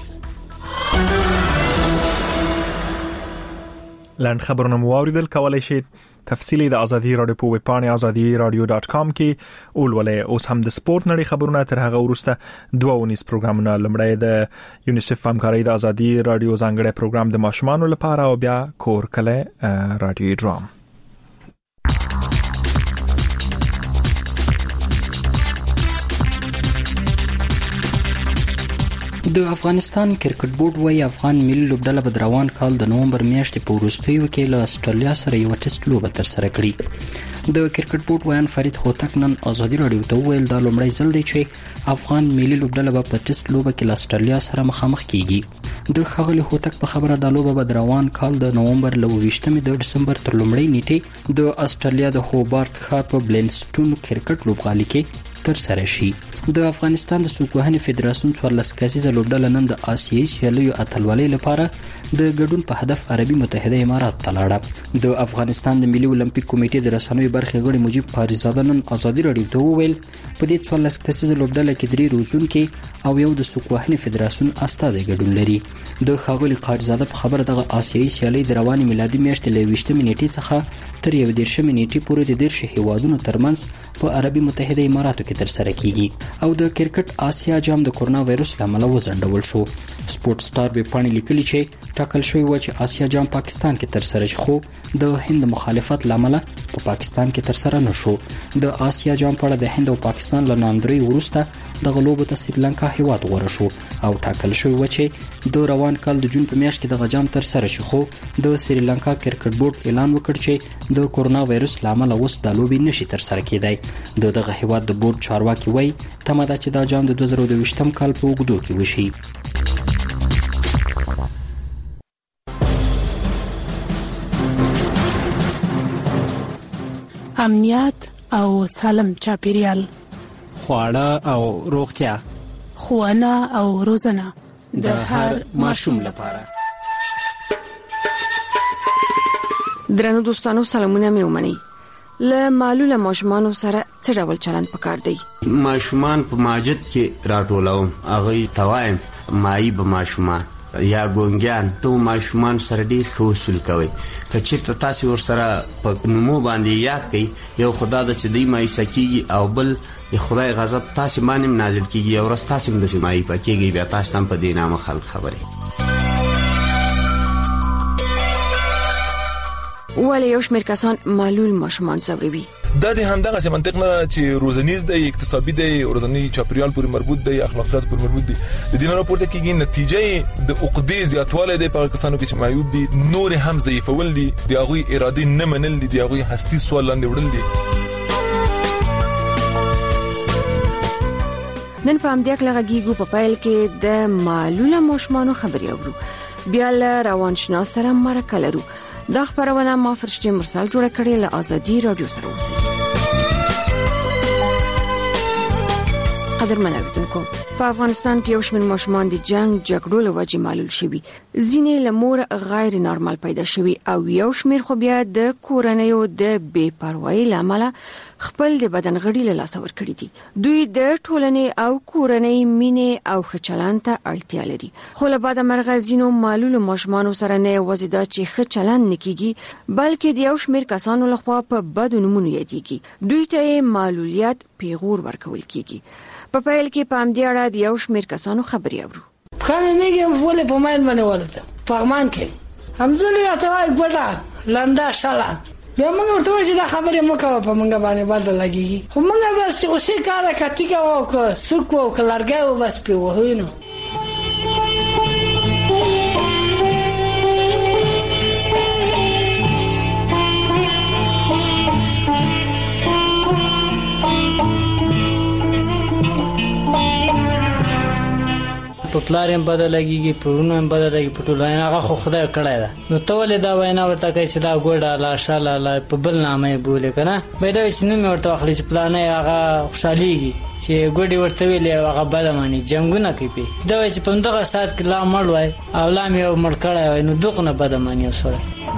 لاند خبرونه مو اوریدل، کولای شئ تفصیلی د ازادي رادیو په ویب پاڼه azadiradio.com کې اولولې اوس هم د سپورت نړۍ خبرونه تر هغه وروسته 2 پروګرامونه لمړی د یونیسف همکاري د ازادي رادیو ځانګړي پروګرام د ماشومانو لپاره او بیا کور کله رادیو ډرام. د افغانستان کرکټ بورډ وايي افغان ملي لوبډله به روان کال د نومبر میاشتې په وروستیو کې له استرالیا سره یو ټیسټ لوبه ترسره کړي. د کرکټ بورډ ویان فرید هوتک نن ازادي رادیو ته ویل دا لومړی ځل دی چې افغان ملي لوبډله به په ټیسټ لوبه کې له استرالیا سره مخامخ کیږي. د ښاغلي هوتک په خبره دا لوبه به روان کال د نومبر له 28 د دسمبر تر لومړۍ نیټې د استرالیا د هوبارت ښار په بلینسټون کرکټ لوبغالي کې ترسره شي. د افغانستان د سوکوهنې فدراسیون 14 کسیزه لوبډله نن د آسیایي سیالیو اتلولۍ لپاره د ګډون په هدف عربي متحده امارات ته لاړه. د افغانستان د ملي اولمپیک کمیټې د رسنیو برخې غړي مجيب فاریزاده نن ازادي رادیو ته وویل په دې 14 کسیزه لوبډله کې 3 روزونکي او یو د سوکوهنې فدراسیون استازي ګډون لري. د خاغلی قاریزاده په خبره دغه آسیایي سیالي د رواني میلادي میاشتې له 20 نیټې څخه تر 11 نیټې پورې د 10 هیوادونو ترمنځ په عربي متحده اماراتو کې ترسره کیږي او د کرکټ آسیا جام د کورونا وایروس لامل وځنډول شو. سپورت سټار به پاڼې لیکلي چې ټاکل شوی و چې آسیا جام پاکستان کې ترسره شي خو د هند مخالفت لامل په پاکستان کې ترسره نشو. د آسیا جام په اړه د هند او پاکستان له ناندري وروسته د غلوبو ته سریلانکا هیواد غوړه شو او ټاکل شوی و چې د روان کال د جون په میاشت کې د جام ترسره شي خو د سریلانکا کرکټ بورډ اعلان وکړ چې د کورونا وایروس لامل اوس د لوبي نشي ترسره کېدای. دغه هیواد د بورډ چارواکي وایي تمه ده چې دا جام د 2022 کال په اوږدو کې وشي. امنیت او سالم چاپیریال، خواړه او روغتیا، ښوونه او روزنه د هر ماشوم لپاره. درنو دوستانو سلامونه مې ومنئ. له معلوله ماشومانو سره څه ډول چلند پکار دی؟ ماشومان په ماجد کې راټولوم، هغه توایم مای به ماشومان یا ګونګیان ته ماشومان سره ډیر ښه وصول کوي. که چېرته تاسو ور سره په نومو باندې یاد کړئ یو خدا د چې دی مایسه کیږي او بل د خدای غضب تاسو باندې نازل کیږي او ورځ تاسو د سمای پکېږي بیا تاسو هم په دې نامه خلک خبرې. ولی یو شمېر کسان معلول ماشومان ځوروي. دا د همدغه منطق نه چې روزنیز دی اقتصادي دی روزنی چاپریال پورې مربوط دی اخلاقیات پورې مربوط دي د دې نه راپورته کیږي نتیجه د عقدې زیاتواله دی په کسانو کې چې معیوب دي نور هم ضعیفول دي د هغه اراده نه منل دي د هغه هستی سوال لاندې وړل دي. نن په همدې کې لږیږو په پایل کې د معلوله ماشومانو خبري اورو بیا له روانشناس سره مرکه لرو. دا خبرونه ما فرشته مرسل جوړه کړې له ازادي رادیو سره اوسئ. قدرمن اوریدونکو په افغانستان کې یو شمېر ماشومان د جګړو له وجې معلول شوي ځینې له مور غیر نارمل پیدا شوي او یو شمېر خو بیا د کورنیو د بې پروایۍ له امله خپل د بدن غړي له لاسه ورکړي دي. دوی د ټولنې او کورنۍ مینې او ښه چلند ته اړتیا لري خو له بعده مرغه ځینو معلولو ماشومانو سره نه یوازې دا چې ښه چلند نه کیږي بلکې د یو شمېر کسانو لخوا په بدو نومونو یادېږي. دوی ته معلولیت پیغور ورکول کیږي. په پایل کې په همدې اړه د یو شمېر کسانو خبري اورو. خانه میگم ولې په ماین باندې ولته فهمان کې همزولي راته وای ګډه لندا شاله بیا موږ ورته چې دا خبره مو کوه په موږ باندې باندې لګيږي خو موږ بس اوسې کار کتی کوو که سوق وو کلارګه و بس په وهینو. په پلارم بدلږي پرونو هم بدلږي په ټولای هغه خو خدای کړای دا نو ته ولې دا وینا ورته کوي چې دا ګوډه لا شاله لا په بل نامه بوله کنه مې دا چې نو ورته خپل چې پلان هغه خوشاليږي چې ګوډي ورته ویلې هغه بدماني جنگونه کوي دا چې په دغه سات کې لا مړ وای او لا مې مړ کړای نو دغه نه بدماني وسره.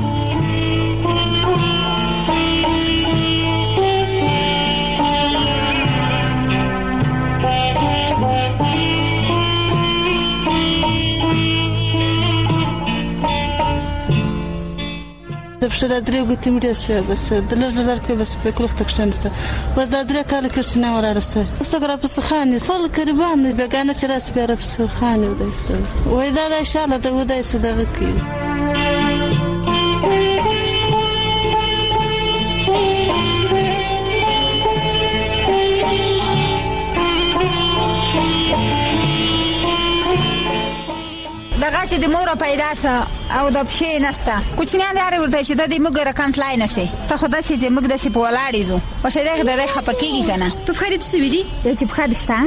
Вчера древго темрясве, бес, дължа к бес пеклох такшенста. Бес да дре кали кърсина варараса. Сагра псахани, спал карибан, бегана чрас бера псахани удайста. Уйда да шала да удайса да вики. دغه چې د مور پیدا سه او د پښې نسته کوچنیان لري ورته چې د دې موږ رکانت لای نسه ته خدای چې موږ د سی په ولاړې زو او شه دغه د خپکیږي کنه په خرید څه ویدی چې په خدستان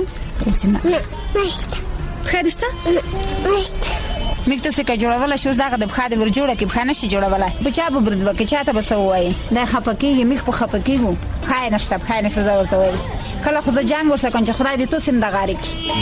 خدسته میک ته څه کا جوړول شو زغه د بخاده ور جوړه کې بخانه شي جوړولای بچا به برد وکي چاته بسوي د خپکیږي میک په خپکیږي خای نشته خای نشته ورته وای کله خدای جان ورسره کنه خدای دې تو سم د غاریک.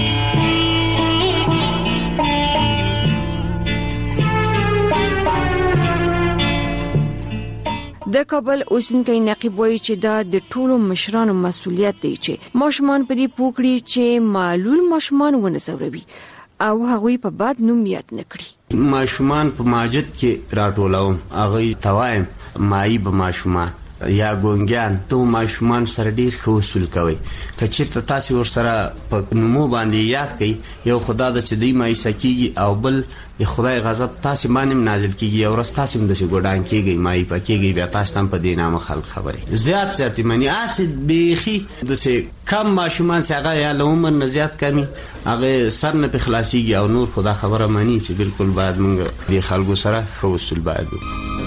د کابل اوسنۍ نقیب وایي چې دا د ټولو مشرانو مسولیت دی چې ماشومان په دې پوکړي چې معلول ماشومان ونه زوروي او هغوی په بد نوم یاد نکړي. ماشومان په ماجد کې راټولوم هغه توایم مای به ماشومان یا ګونګیان ته ماشومان سره ډیر ښه وصول کوي که چیرته تاسو ور سره په نومو باندې یاد کړئ یو خدای د چې دی مای سکیږي او بل د خدای غضب تاسو باندې نازل کیږي او رستاسو د څه ګډان کیږي مای پکېږي بیا تاسو هم په دې نامه خلک خبري زیات منی اسید بيخي د څه کم ماشومان چې هغه یا لومر نه زیات کمی هغه سر نه په خلاصيږي او نور خدا خبره مانی چې بالکل بعد موږ د خلکو سره ښه وصول باید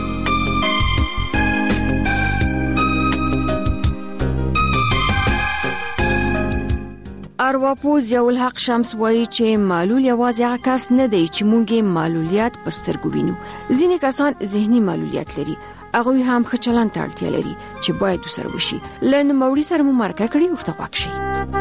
ارواپوز یو الحق شمس وایي چې معلول یوازې هغه کس نه دی چې موږ معلولیت پسترګو وینو ځینې کسان ذهني معلولیت لري هغه هم ښه چلند ته اړتیا لري چې باید وسره وشي لن موري سره مو مرکه کړي وخت واکشي.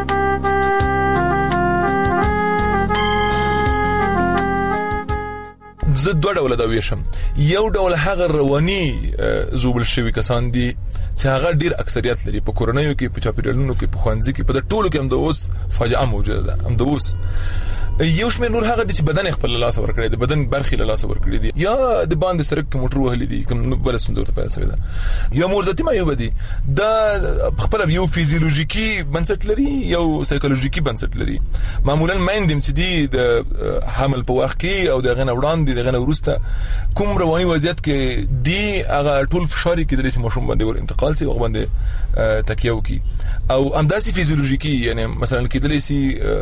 زه دوه ډول دا ویشم یو ډول هغه رواني زوبل شوی کسان دي چې هغه ډیر اکثریت لري په کورونیو کې په چاپیریالونو کې په خوانځي کې په ټولو کې هم د اوس فاجعه موجوده ده هم د اوس یو شمېر نور هغه چې بدن خپل لاس ور کړی دی، بدن برخې له لاس ور کړی دي، یا د باندې سره موټر وهلي دي، کوم بل څه ورته پیدا شوی ده، یا مرزتي معیوب دي. دا خپل یو فیزیولوژیکي بنسټ لري، یو سایکولوژیکي بنسټ لري. معمولا مایندم چې دی د حمل په وخت کې او د غنه وړاندې د غنه ورسته کوم رواني وضعیت کې دی، هغه ټول فشار کې درې مشوم باندې ور انتقال سي او باندې تکیه وکي، او همداسي فیزیولوژیکي یعنی مثلا کېدلی سي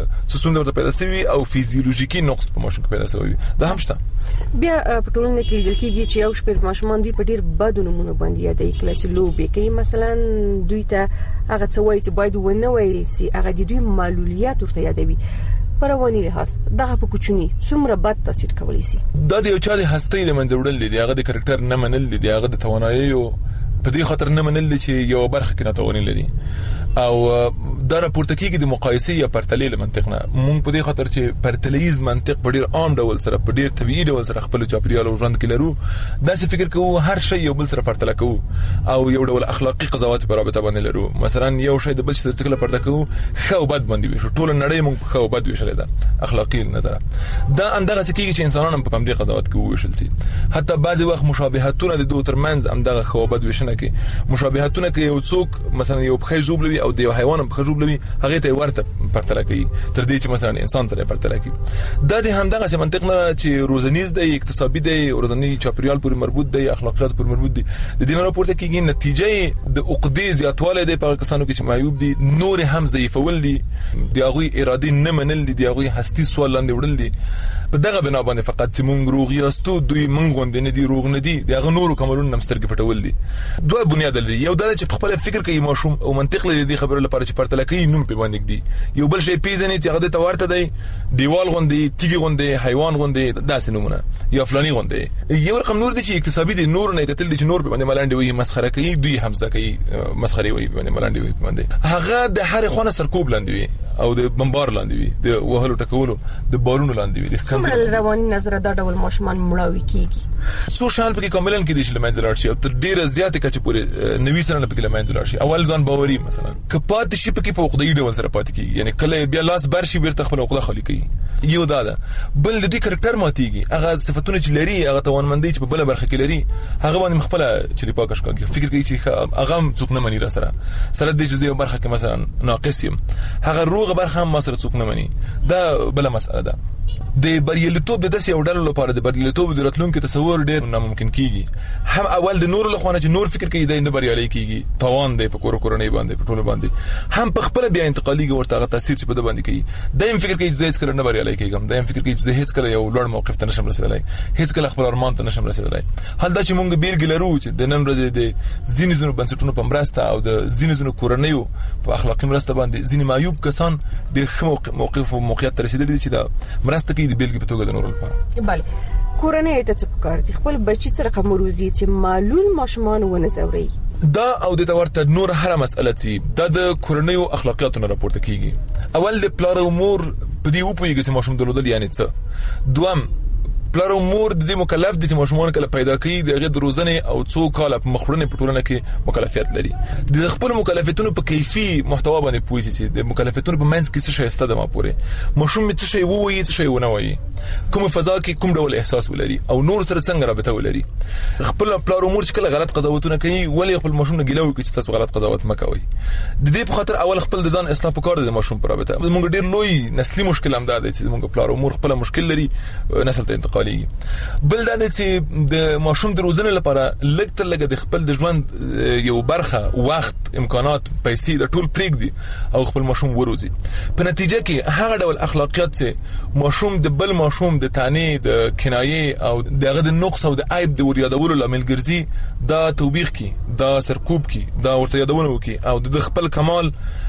څه ورته پیدا شوی او فیزیولوژیکي نقص په ماشوم کې پیدا شوی، دا هم شته. بیا په ټولنه کې لیدل کېږي چې یو شپږ ماشومان دوی په ډیر بد نمونه باندې یادای کله چې لوبې کوي، مثلا دوی ته هغه څه وایي چې باید ونه ویل سي، هغه د دوی معلولیت ورته یادوي. پرواني لحاظ دغه په کوچني څومره بد تاثیر کولی سي. دا د یو چا د هستۍ له منځه وړل دي، هغه د کریکټر نه منل دي، هغه د توانایي په دې خاطر نه منل دي چې یو برخه کې ناتواني لري، او دا راپورته کېږي د مقایسې یا پرتلې له منطق نه. مونږ په دې خاطر چې پرتلیز منطق په ډیر عام ډول سره په ډیر طبيعي ډول سره خپل چاپیریال او ژوند کې لرو، دا څه فکر کوو هر شی یو بل سره پرتله کوو، او یو ډول اخلاقی قضاوت په رابطه باندې لرو. مثلا یو شی د بل سره څنګه پرتله کوو، ښه او بد باندې ویشو، ټول نړۍ مونږ په ښه او بد ویشل ده اخلاقی نظر. دا اندغه څه کېږي چې انسانان په کوم دي قضاوت کوي ویشل سي، حتی بعضی وخت مشابهتونه د دوه ترمنځ اندغه ښه او بد ویشنه کې مشابهتونه کې یو څوک مثلا یو په ژوبلوي او د یو حیوان په ژوبلوي هغه ته ورته پرتله کوي تر دې چې مثلا انسان سره پرتله کوي. دا د همدغه څه منطق نه چې روزنیز دی، اقتصادي دی، ورځنی چاپیریال پورې مربوط دی، اخلاقیات پورې مربوط دی، د دې نه راپورته کېږي نتیجه د عقدې زیاتوالی دی په کسانو کې چې معیوب دي، نور هم ضعیفول دي، د هغوی اراده نه منل دي، د هغوی هستی سوال لاندې وړل دي. په دغه بنا باندې فقط چې مونږ روغ یاستو، دوی مونږ غوندې نه دي، روغ نه دي، دغه نورو کمالونو نمسترګې پټول دي. دوه بنیاد لري، یو دا چې خپل فکر کوي ماشوم او منطق لري د خبرو لپاره چې پرتله کوي نوم په باندې دي، یو بل شی پیژني چې هغه ته ورته دی، دیوال غوندې، تیګي غوندې، حیوان غوندې، داسې نمونه یا فلاني غوندې. یو رقم نور دي چې اقتصادي دي، نور نه کتل دي چې نور په باندې ملاندې وي، مسخره کوي، دوی همزه کوي، مسخره وي په باندې ملاندې وي په باندې، هغه د هر خونه سرکوب لاندې وي او د بمبار لاندې وي، د وهلو ټکولو د بارونو لاندې وي. د خپل رواني نظر دا ډول ماشومان مړاوي کیږي، سوشال پکې کاملن کې دي چې لمنځه لاړ شي او تر ډیره زیاته کچې پورې 90 سره پکې لمنځه لاړ شي. اول ځان باوري مثلا کپات شي پکې په عقدې ډول سره پاتې کیږي، یعنی کله بیا لاس برشي بیرته خپل عقده خالي کوي. یو دا ده، بل د دې کریکټر ماتيږي، هغه صفاتونه چې لري، هغه توانمندي چې په بل برخه کې لري، هغه باندې خپل چې پاکش کوي، فکر کوي چې هغه څوک نه مني را سره د دې یو برخه کې مثلا ناقص یم، هغه روغه برخه هم سره څوک نه مني. دا بل مسأله ده. د بریالیتوب د داسې یو ډول لپاره د بریالیتوب د راتلونکو تصور ډیر ناممکن کیږي. هم اول د نور له خونه چې نور فکر کوي د نه بریالي کیږي، توان دی په کورنۍ باندې، په ټول باندې، هم په خپل بیا انتقالي ورته تاثیر چې په د باندې کوي. دایم فکر کوي چې هیڅ کله نه بریالي کیږم، دایم فکر کوي چې هیڅ کله یو لوړ موقف ته نشم رسیدلای، هیڅ کله خپل ارمان ته نشم رسیدلای. حال دا چې مونږ بیلګې لرو چې د نن ورځې د ځینې بنسټونو په مرسته او د ځینې کورنیو په اخلاقی مرسته باندې ځینې معیوب کسان ډېر ښه موقف او موقعیت ته رسیدلي دي چې دا مرسته کوي د بیلګې په توګه د نورو لپاره. بله، کورنۍ ته څه پکار دي؟ خپل بچی سره کوم روزي چې معلول ماشومان ونه زوري. دا او د ورته نور هر مسأله چې د کورنیو اخلاقیاتو نه راپورته کیږي. اول د پلار او مور په دې وپویږي چې ماشوم درلودل یعنی څه. دوم، پلار او مور د دې مکلف دي چې ماشومان کله پیدا کوي دغه د روزنې او څو کاله په مخورنې په ټولنه کې مکلفیت لري. د خپل مکلفیتونو په کیفي محتوا باندې پوي چې د مکلفیتونو په منځ کې څه شی ستده ما پوره ماشوم څه شی وایي، څه شی ونه وایي، کوم فضا کې کوم ډول احساس ولري او نور سره څنګه رابطه ولري. خپل پلار او مور چې کله غلط قضاوتونه کوي ولی خپل ماشوم نه ګیلو کوي چې تاسو غلط قضاوت مکوئ. د دې په خاطر اول خپل د ځان اصلاح وکړئ د ماشوم پر رابطه. موږ ډیر لوی نسلي مشکل هم ده چې موږ پلار او مور خپل مشکل لري، نسل ته انتقالي. بل دا چې د ماشوم د روزنې لپاره لږ تر لږه د خپل د ژوند یو برخه، وخت، امکانات، پیسې د ټول پریږدي او خپل ماشوم وروزي. په نتیجه کې هغه ډول اخلاقیات چې ماشوم د بل ماشوم د تانه، د کنایه او دغه د نقص او د عیب د وریادولو لامل ګرځي، دا توبېخ کی، دا سرکوب کی، دا ورته یادونه وکي او د خپل کمال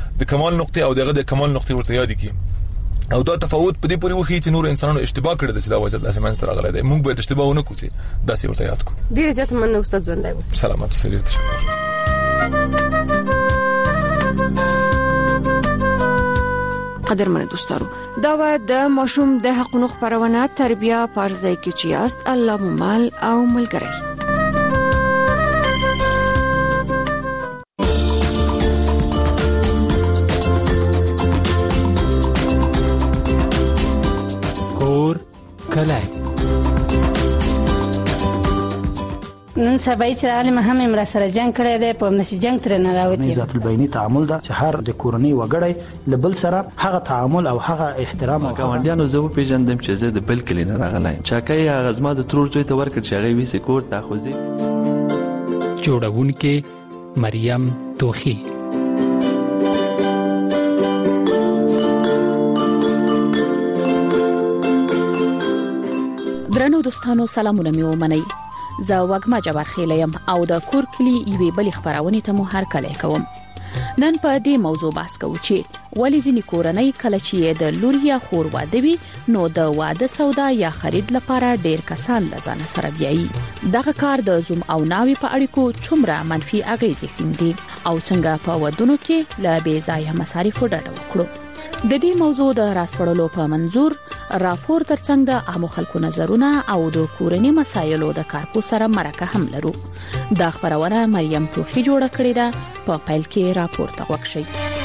نقطه او دغه د کمال نقطه ورته یاد کی. او دا تفاوت په دې پورې وخی چې نور انسانانو اشتباه کړی د سلا وجه د اسمان سره غلې ده. موږ به اشتباه ونه کوو چې دا سی ورته یاد کو. ډیر زیات مننه استاد ژوندای اوسه. سلامات اوسه. قدرمن دوستانو، دا د ماشوم د حقوقو خبرونه تربیه پارځای کې چې است الله ممال او ملګری. کور کلی نن سبا چې عالم هم امر سره جنگ کړی دی په نشي جنگ تر نه راوتی ذات البینی تعامل دا چې هر د کورنۍ وګړی لبل سره هغه تعامل او هغه احترام او ګاونډیانو زه پیژندم چې زه د بل کلی نه راغلایم چاکه هغه زما د ترور زوی ته ورکړ چې هغه ویسي کور ته خوځي جوړونکې مریم توخی درنو دوستانو سلامونه مې ومنئ زه وګما جبار خیلیم او د کور کلی یوې بل خبرونه ته مو هر کله کوم نن په دې موضوع بحث کوو چې ولې ځینې کورنۍ کله چې د لور یا خور واده وي نو د واده سودا یا خرید لپاره ډیر کسان لزان سره بیایي دغه کار د زوم او ناوی په اړیکو څومره منفي اغیزې ښندي او څنګه په ودونو کې لا بې ځایه مصارف ډډه وکړو د دې موضوع د راسپړلو په منظور راپور ترڅنګ د عامو خلکو نظرونه او د کورنۍ مسایلو د کارپو سره مرکه هم لرو دا خبرونه مریم توخی جوړه کړې ده په پیل کې راپور ته وښی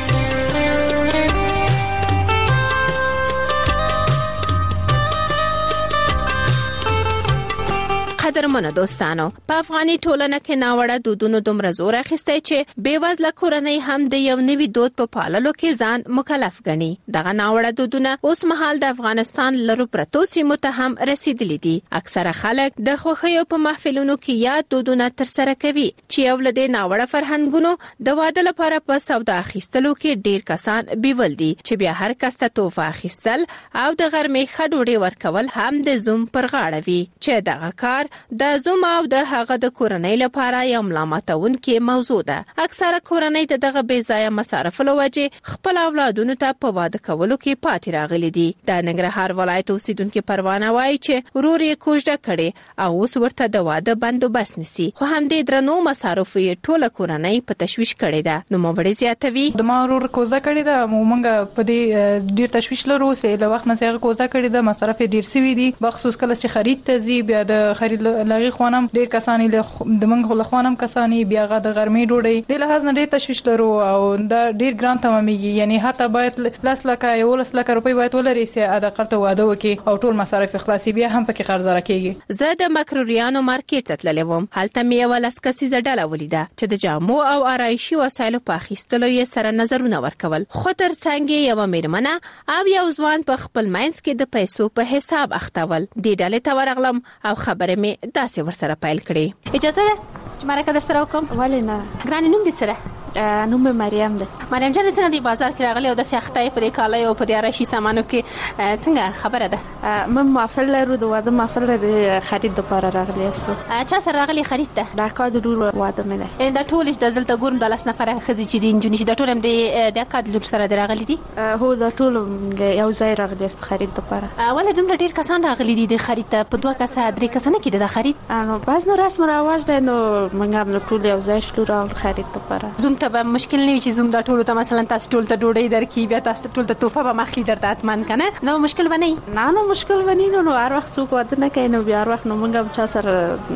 قدرمنو دوستانو په افغاني ټولنه کې ناوړه دودونو دومره زور اخیستی چې بیوزله کورنۍ هم د یو نوي دود په پاللو کې ځان مکلف ګڼي دغه ناوړه دودونه اوس مهال د افغانستان لرو پرتو سیمو ته هم رسیدلي دي اکثره خلک د خوښیو په محفلونو کې یاد دودونه ترسره کوي چې یو له دې ناوړه فرهنګونو د واده لپاره په سودا اخیستلو کې ډیر کسان بیول دي چې بیا هر کس ته توفه اخیستل او د غرمې خډوډي ورکول هم د زوم پر غاړه وي چې دغه کار د زوم او د هغه د کورنۍ لپاره یو ملامتون کې موضوع ده اکثره کورنۍ دغه بې ځایه مصارف لوجه خپل اولادونو ته په واده کولو کې پاتې راغلي دي د ننګرهار ولایت اوسیدونکو پروانه وایي چې ورور یې کوژده کړي او اوس ورته د واده بندوبست نسی خو هم د درنو مصارف یې ټوله کورنۍ په تشویش کړي ده نو موري زیاتوي د ما ورور کوژده کړي ده مونږ په دې ډیر تشویش لرو چې له وخت نه څنګه کوژده کړي ده مصارف ډیر سوي دي بخصوص کله چې خرید ته زی بیا د خرید لغی خوانم ډیر کسانی د منغ له خوانم کسانی بیا غا د غرمې ډوډۍ د لحاظ نه ډیر تشویش لرو او دا ډیر ګران تمامېږي یعنی حتی باید لاس لکه یو لاس لکه روپۍ باید ولري چې ادا قلته واده وکي او ټول مصارف خلاصي بیا هم پکې قرض راکېږي زه د مکروریانو مارکیټ ته تللی وم هلته مې یو لاسکسیزه ډله ولیده چې د جامو او آرایشي وسایلو په اخیستلو یې سره نظرونه ورکول خو ترڅنګ یو میرمنه او یو ځوان په خپل مینس کې د پیسو په حساب اختول د ډلې ته ورغلم او خبره مې داسې ورسره پیل کړې اجازه ده چې مرکه د سره وکم ولې نه ګرانې نوم دې څه ده نوم مریم ده مریم جان څنګه دی بازار کې راغلی او د سختای په دې کاله او په دې راشي سامانو کې څنګه خبره ده من محفل لرو د واده محفل د خرید لپاره راغلی اسو چا سره راغلی خرید ته دا کاد لور واده مې ده دا ټول د زلته ګورم د لاس نفر خزي چې دین جونی د ټول هم د کاد لور سره راغلی دي هو دا ټول یو ځای راغلی است خرید لپاره ولې دومره ډیر کسان راغلی دي د خرید ته په دوه کسه درې کسانه کې د خرید نو باز نو رسم رواج ده نو موږ هم ټول یو ځای شلو را خرید لپاره زوم ته مشکل نه چې زوم دا ټول ته مثلا تاسو ټول ته ډوډۍ درکې بیا تاسو ټول ته توفه به مخلي درته اتمن کنه نو مشکل ونی نه مشکل ونی نو هر وخت څوک واده نه کوي نو بیا هر وخت نو موږ هم چا سره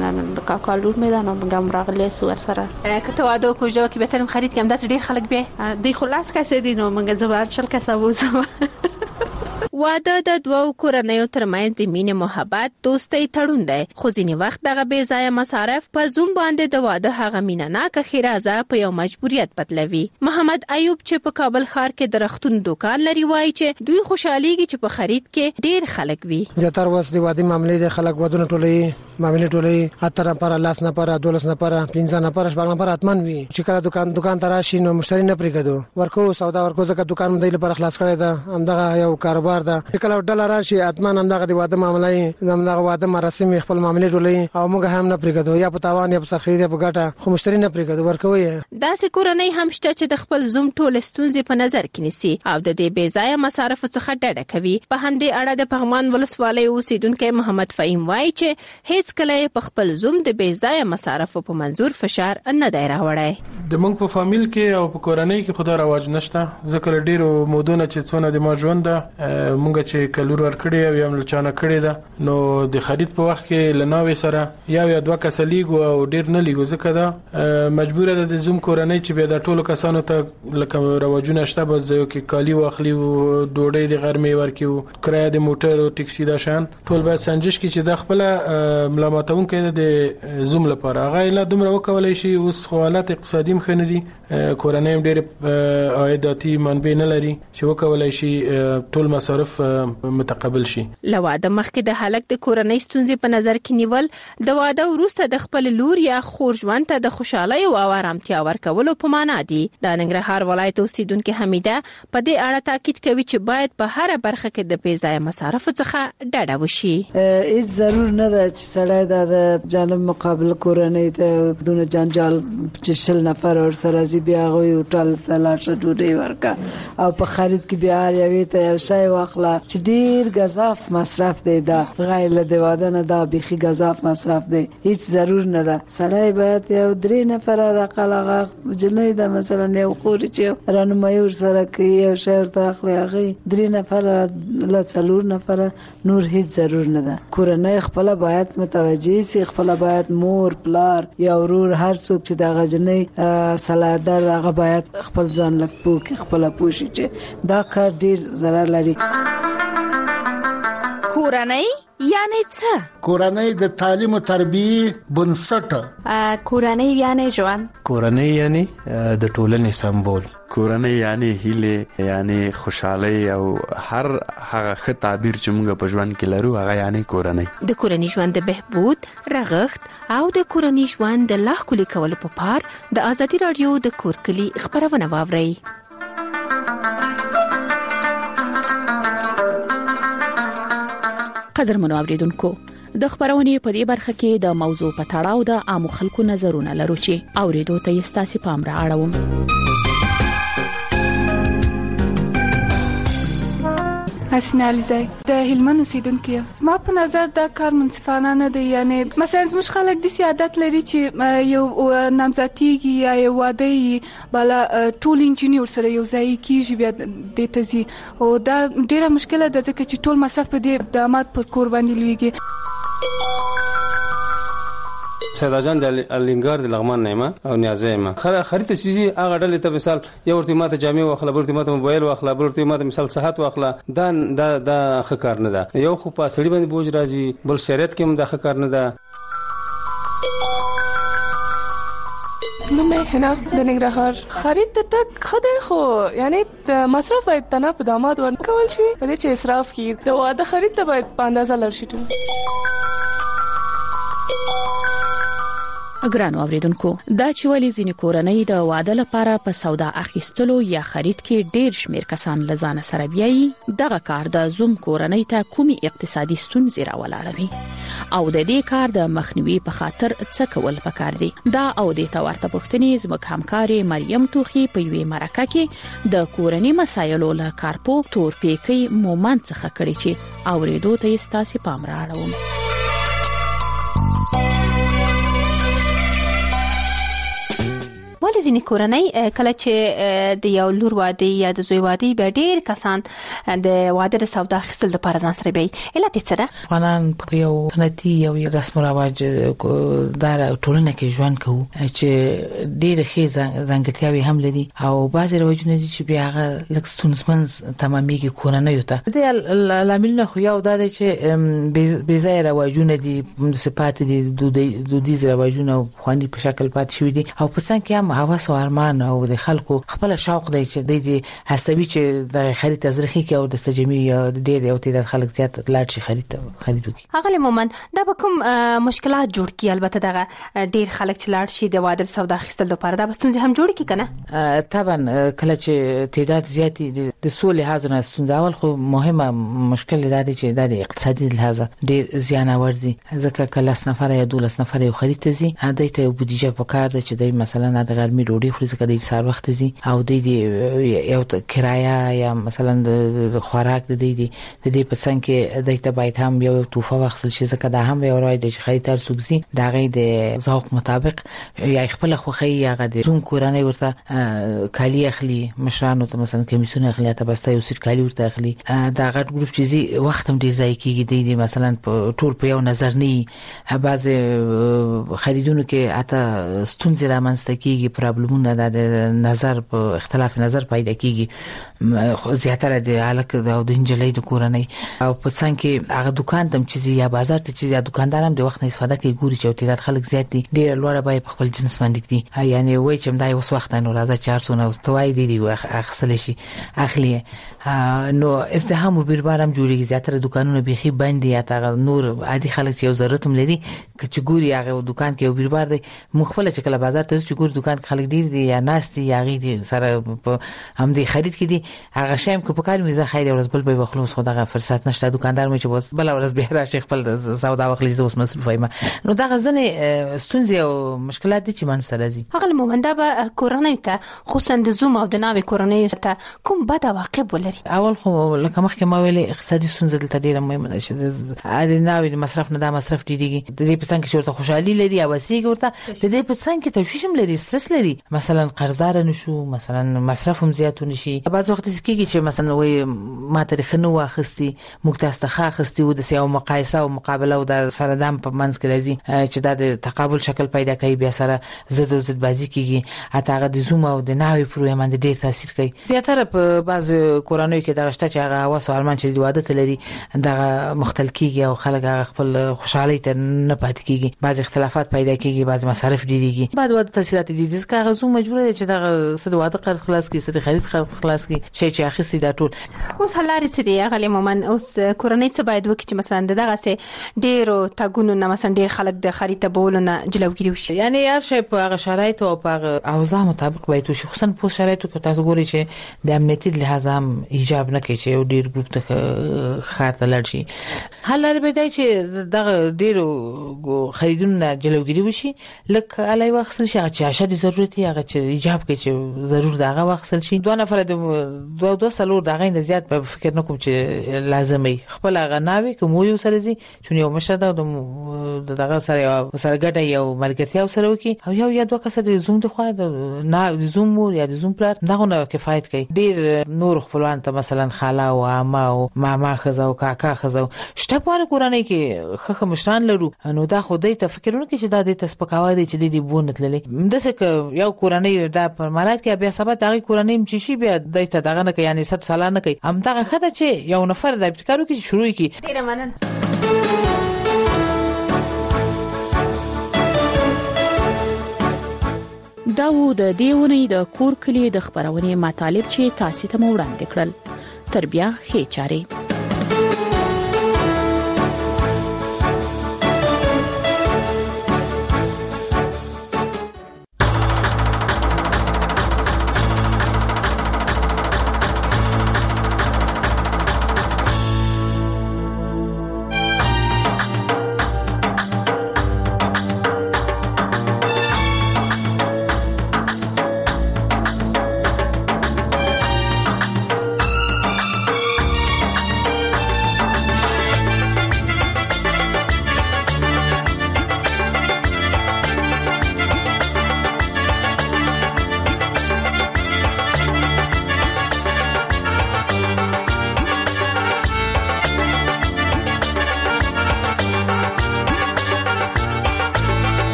د کاکالور میدان موږ هم راغلی سو سره کته واده کوجو کې به ترم خرید کوم داس ډیر خلک به دی خلاص کسه دي نو موږ زبر چل کسه وځو واده د دوو کورنیو ترمنځ د مینې محبت دوستۍ تړون دی خو ځینې وخت دغه بې ځایه مصارف په زوم باندې د واده هغه مینه ناکه خیرازه په یو مجبوریت بدلوي محمد ایوب چې په کابل ښار کې د رختون دکان لري وایي چې دوی خوشحاليږي چې په خرید کې ډیر خلک وي زیاتره وس د واده معاملې د خلک ودونه ټولې معاملې ټولې اتر پر لاس نه پر 12 نه پر 15 نه پر شپږ نه پر اتمن وي چې کله دکان تراشي نو مشتری نه پریږدو ورکو سودا ورکو ځکه دکان مې لپاره خلاص کړی دا همدغه یو کاروبار دا کله ډالر راشي اتمن همدغه د واده معاملې همدغه واده مراسم خپل معاملې ټولې او موږ هم نه پریږدو یا په تاوان یا په سخیر یا په ګټه خو مشتری نه پریږدو ورکوي داسې کورنۍ هم شته چې د خپل زوم ټول ستونزې په نظر کې نیسي او د دې بې ځایه مصارف څخه ډډه کوي په همدې اړه د پغمان ولسوالۍ اوسیدونکو محمد فهیم وایي چې هیڅ هیڅ کله په خپل زوم د بې ځایه مصارفو په منزور فشار نه دی راوړی. د موږ په فامیل کې او په کورنۍ کې خدای رواج نشته. ځکه ډیرو مودونه چې څونه د ما ژوند مونږ چې کلور ورکړی او یم لچانه کړی ده نو د خرید په وخت کې لناوي سره یا دوه کسلیګو او ډیر نه لیګو ځکه دا مجبور ده د زوم کورنۍ چې به د ټولو کسانو ته لکه رواجونه شته بس یو کې کالی واخلي او ډوډۍ د غرمې ورکیو کرایه د موټر او ټیکسي دا شان ټول باید سنجش کې چې د خپل ملامتون کې د زوم لپاره هغه لا دومره وکولای شي. اوس حالت اقتصادي مخنه دي کورنۍ ډېر عایداتي منبع نه لري چې وکولای شي ټول مصارف متقبل شي. له واده مخکې د هلک د کورنۍ ستونزې په نظر کې نیول د واده وروسته د خپل لور یا خور ژوند ته د خوشحالۍ او آرامتیا ورکولو په معنا دي. د ننګرهار ولایت اوسیدونکو حمیده په دې اړه تاکید کوي چې باید په هر برخه کې د بې ځایه مصارف څخه ډډه وشي. هیڅ ضرور نه ده چې سړی د جانب مقابل کورنۍ ته دونه جنجال چې شل نفر ور سره زی بیا غوي هوټل ته لاړ ډوډۍ ورکا او په خرید کې بیا یوې ته یو شی واخلا چې ډیر غضاف مصرف دی. دا غیر له د واده نه دا بيخي غضاف مصرف دی. هیڅ ضرور نه ده. سړی باید یو 3 نفر راقلغه جنې دا مثلا یو خوري چې رانمایي ور سره کوي یو شهر ته اخلي هغه 3 نفر لا 4 نفر نور هیڅ ضرور نه ده. کورنۍ خپل باید متوجي سي. خپل باید مور پلار یا ورور هر څوک چې دا غجنې سلادر هغه باید خپل ځان لک پوک خپل پوښي چې دا کار ډیر ضرر لري. کورنۍ یعنی څه؟ کورنۍ د تعلیم او تربیه بنسټ. کورنۍ یعنی ژوند. کورنۍ یعنی د ټولنې سمبول. کورنۍ یعنی هیله یعنی خوشحالي او هر هغه ښه تعبیر چې موږ په ژوند کې لرو هغه یعنی کورنۍ. د کورنۍ ژوند د بهبود رغښت او د کورنۍ ژوند د لا ښکلي کولو په پار د ازادي رادیو د کور کلی خبرونه واورئ. قدرمنو اوریدونکو د خبرونې په دې برخه کې د موضوع په تړاو د عامو خلکو نظرونه لرو چې اوریدو ته یې ستاسو پام را اړوم. حسنه علیزی د هلمند اوسیدونکو یم. ما په نظر دا کار منصفانه نه دی. یعنی مثلا زموږ خلک د سیادت لري چې یو نامزدګي یا یو واده بالا ټول انجینیر سره یو ځای کیږي بیا د تزي او دا ډیره مشکله ده ځکه چې ټول مصرف په دې داماد په کور باندې لويږي. سیداجان د الینګار د لغمان نیمه او نیازیمه خرید چیزی هغه ډلې ته مثال یو ورته ماته جامع واخله بل ورته ماته موبایل واخله بل ورته ماته مثال صحت واخله دا ښه کار نه ده. یو خو په سړي باندې بوج راځي بل شریعت کې هم دا ښه کار نه ده. نو مې هنا د ننګرهار خرید ته تک خدای خو یعنی د مصرف باید تنه په داماد ورکول شي په دې چې اسراف کی د واده خرید ته باید په اندازه لر شي. ګرانو اوریدونکو دا چې ولې ځینې کورنۍ د واده لپاره په سودا اخیستلو یا خرید کې ډیر شمیر کسان لزانه سره بیایي دغه کار د زوم کورنۍ ته کومي اقتصادي ستونزې راولاړوي او د دې کار د مخنیوي په خاطر څه کول پکار دي. دا او د تورته پښتنې زموږ همکاري مریم توخي په یوې مرکه کې د کورنۍ مسایلو له کارپو تورپېکي مومنت څخه کړي چې اوریدو ته ستاسو پام را اړوم. ولې ځینې کورنۍ کله چې د یو لور واده یا د زوی واده به ډیر کسان د واده د سودا اخیستل لپاره ځان سره بیاي علت څه ده؟ افغانان په یو سنتي یو رسم او رواج دار ټولنه کې ژوند کوي چې ډیر ښه ځانګړتیاوي هم لري او بعضي رواجونه چې بیا هغه لکه ستونزمن تمامېږي کورنۍ ته. د لاملونه خو یو دا دی چې بې ځای رواجونه دي صفات دي دودیز رواجونه خواني په شکل پات شوی دي او په څنګه کې هواس او ارمان او د خلکو خپل شوق دی چې د هڅوي چې د خرید تزریخي کې او د تجمع ډېر یو تعداد خلک زیات لاړ شي خرید وکړي. هغه مومن دا به کوم مشکلات جوړ کی؟ البته دغه ډېر خلک چې لاړ شي د واده سودا اخیستل لپاره دا ستونزې هم جوړ کی کنه؟ طبعا کله چې تعداد زیات د سولې حاضر ستونزه اول خو مهمه مشکل دا دی چې د اقتصادي لحاظ ډېر زیان اور دي ځکه کله 10 نفر یا 12 نفر یو خرید تزي هدا ته بودیجه پکار ده چې د مثلا د غرمې ډوډۍ خوري ځکه د سار وخت دي او د یو کرایه یا مثلا د خوراک د دې په څنګ کې د ته باید هم یو توفه واخلي چې ځکه دا هم یو راځي چې خریدار سوګزي دا غي د ذوق مطابق یا خپل خوخي یا د زوم کورانه ورته کالی اخلي مشرانو ته مثلا کمیسونه اخلي ته بس یو سر کالی ورته اخلي دا غټ ګروپ چې وخت هم ډیر ځای کیږي د مثلا ټول په یو نظر نه بعض خریدونکو کې اته ستونزې رامنځته کیږي پرابلمونه د نظر په اختلاف نظر پیدا کیږي زیاتره د الک او د انجلۍ د کورنۍ او په څنګه کې هغه دکان تم چې یا بازار ته چې دکاندارم د وخت نه استفاده کوي ګوري چې تعداد خلک زیات دي ډیر لوړه به په خپل جنس باندې دي یعنی وای چې مدای اوس وخت نه راځي 400 نو توای دي اخسل شي اخلي نو ازدحام وبربارم جوړیږي زیاتره دکانونه بيخي بند دي یا نور عادي خلک چې ضرورت هم لري چې ګوري هغه دکان کې وبربار دي مخفله چې کله بازار ته چې ګوري دکان خلک ډیر دي یا ناس دي یا غي دي سره هم دي خرید کې دي هغه شایم کو په کار میزه خیر ورځ بل به خلاص خدای فرصت نشته دکاندار مې چې بس بل ورځ به راشي خپل سودا واخلي زه اوس مصروف یم نو دا غزنه ستونزې او مشکلات دي چې من سره دي هغه مومنده به کورنۍ ته خصوصا د زوم او د ناوې کورنۍ ته کوم بد عواقب ولري اول خو لکه مخکې ما ویلې اقتصادي ستونزې دلته ډیره مهمه ده چې د ناوې مصرف نه دا مصرف ډیریږي د دې په څنګه چې ورته خوشحالي لري او وسیګ ورته د دې په څنګه کې تشویش هم لري سترس لري مثلا قرضدار نشو مثلا مصرف هم زیات نشي بعض وخت کېږي چې مثلا وای ما تاریخ نو واخستي مکتاستخه اخستي و د سیاو مقایسه او مقابله او د سردام په منځ کې راځي چې د تقابل شکل پیدا کوي بیا سره زد او زد بازی کیږي اته هغه د زوم او د ناوې پروګرام باندې ډیر تاثیر کوي زیاتره په بعض کورانوي کې د غشته چې هغه واس ارمان چې د واده تلري د مختل کیږي او خلک خپل خوشحالي ته نه پات کیږي بعض اختلافات پیدا کیږي بعض مصارف ډیریږي بعد واده تاثیرات دي ځکه هغه زوم مجبور دی چې د صد واده قرض خلاص کړي صد خرید خلاص کړي چې اخیستي دا ټول اوس حلاري څه دی هغه مومن اوس کورنۍ څه باید وکړي چې مثلا دغه سه ډیرو تاګونو نه مثلا ډیر خلک د خرید ته بولونه جلوګیری وشي یعنی هر شی په هغه شرایط او په اوضاع مطابق باید وشي خصوصا په شرایطو کې تاسو ګورئ چې د امنیتي لحاظ هم ایجاب نه کوي چې یو ډیر ګروپ ته خاطر لړ شي حلاري به دی چې دغه ډیرو خریدونه جلوګیری وشي لکه علي واخصل شي چې اشد ضرورت هغه چې ایجاب کوي چې ضرور دغه واخصل شي دوه نفر د دوه سلور دغه نه زیات په فکر نه کوم چې لازمي خپل غناوي کوم یو سره زی چې یو مشره دغه سره ګټه یو ملګرتیا سره وکي او یو یا دوه کسه د زوم د خو د زوم مور یا د زوم پلار دغه نه کفایت کوي ډیر نور خپلوان ته مثلا خاله او عمه او ماما خزه او کاکا خزه شته په کورنۍ کې خخ مشران لرو نو دا خو دې ته فکرونه کې چې دا د تسپکاوي دي چې دې بونت للې دسه یو کورنۍ دا په مالات کې بیا سبا دغه کورنۍ چې شي بیا دې ته دغه نه کوي یعنی 100 سال نه کوي هم دغه خدای چې یو نفر د ابتکارو کې شروع کی ډیره مننه دا و د دیونې د کور کلی د خبرونه مطالب چې تاسو ته وړاندې کړل تر بیا ښه چاري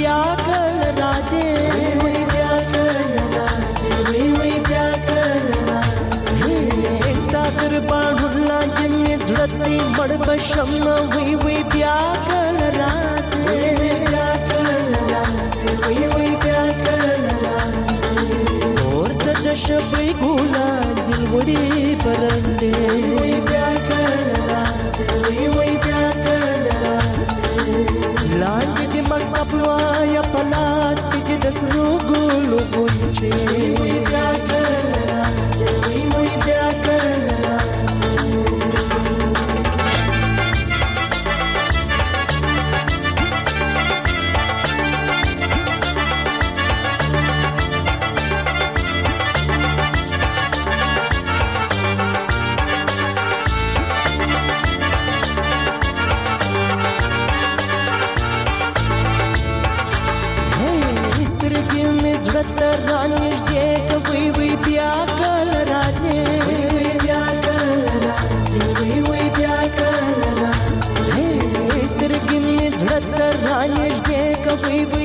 بیا کل راځي وی بیا کل راځي وی بیا کل راځي ساتر باندې لاندې زړه مړ بشم وی بیا کل راځي وی بیا کل راځي وی بیا کل راځي ورته د شپې ګولا دل وړي پرندې وی بیا کل راځي وی بیا کل راځي لاندې د مکتب وایا پلاس کې د سرو ګلو غونچې وی بیا کل راځي وی بیا کل we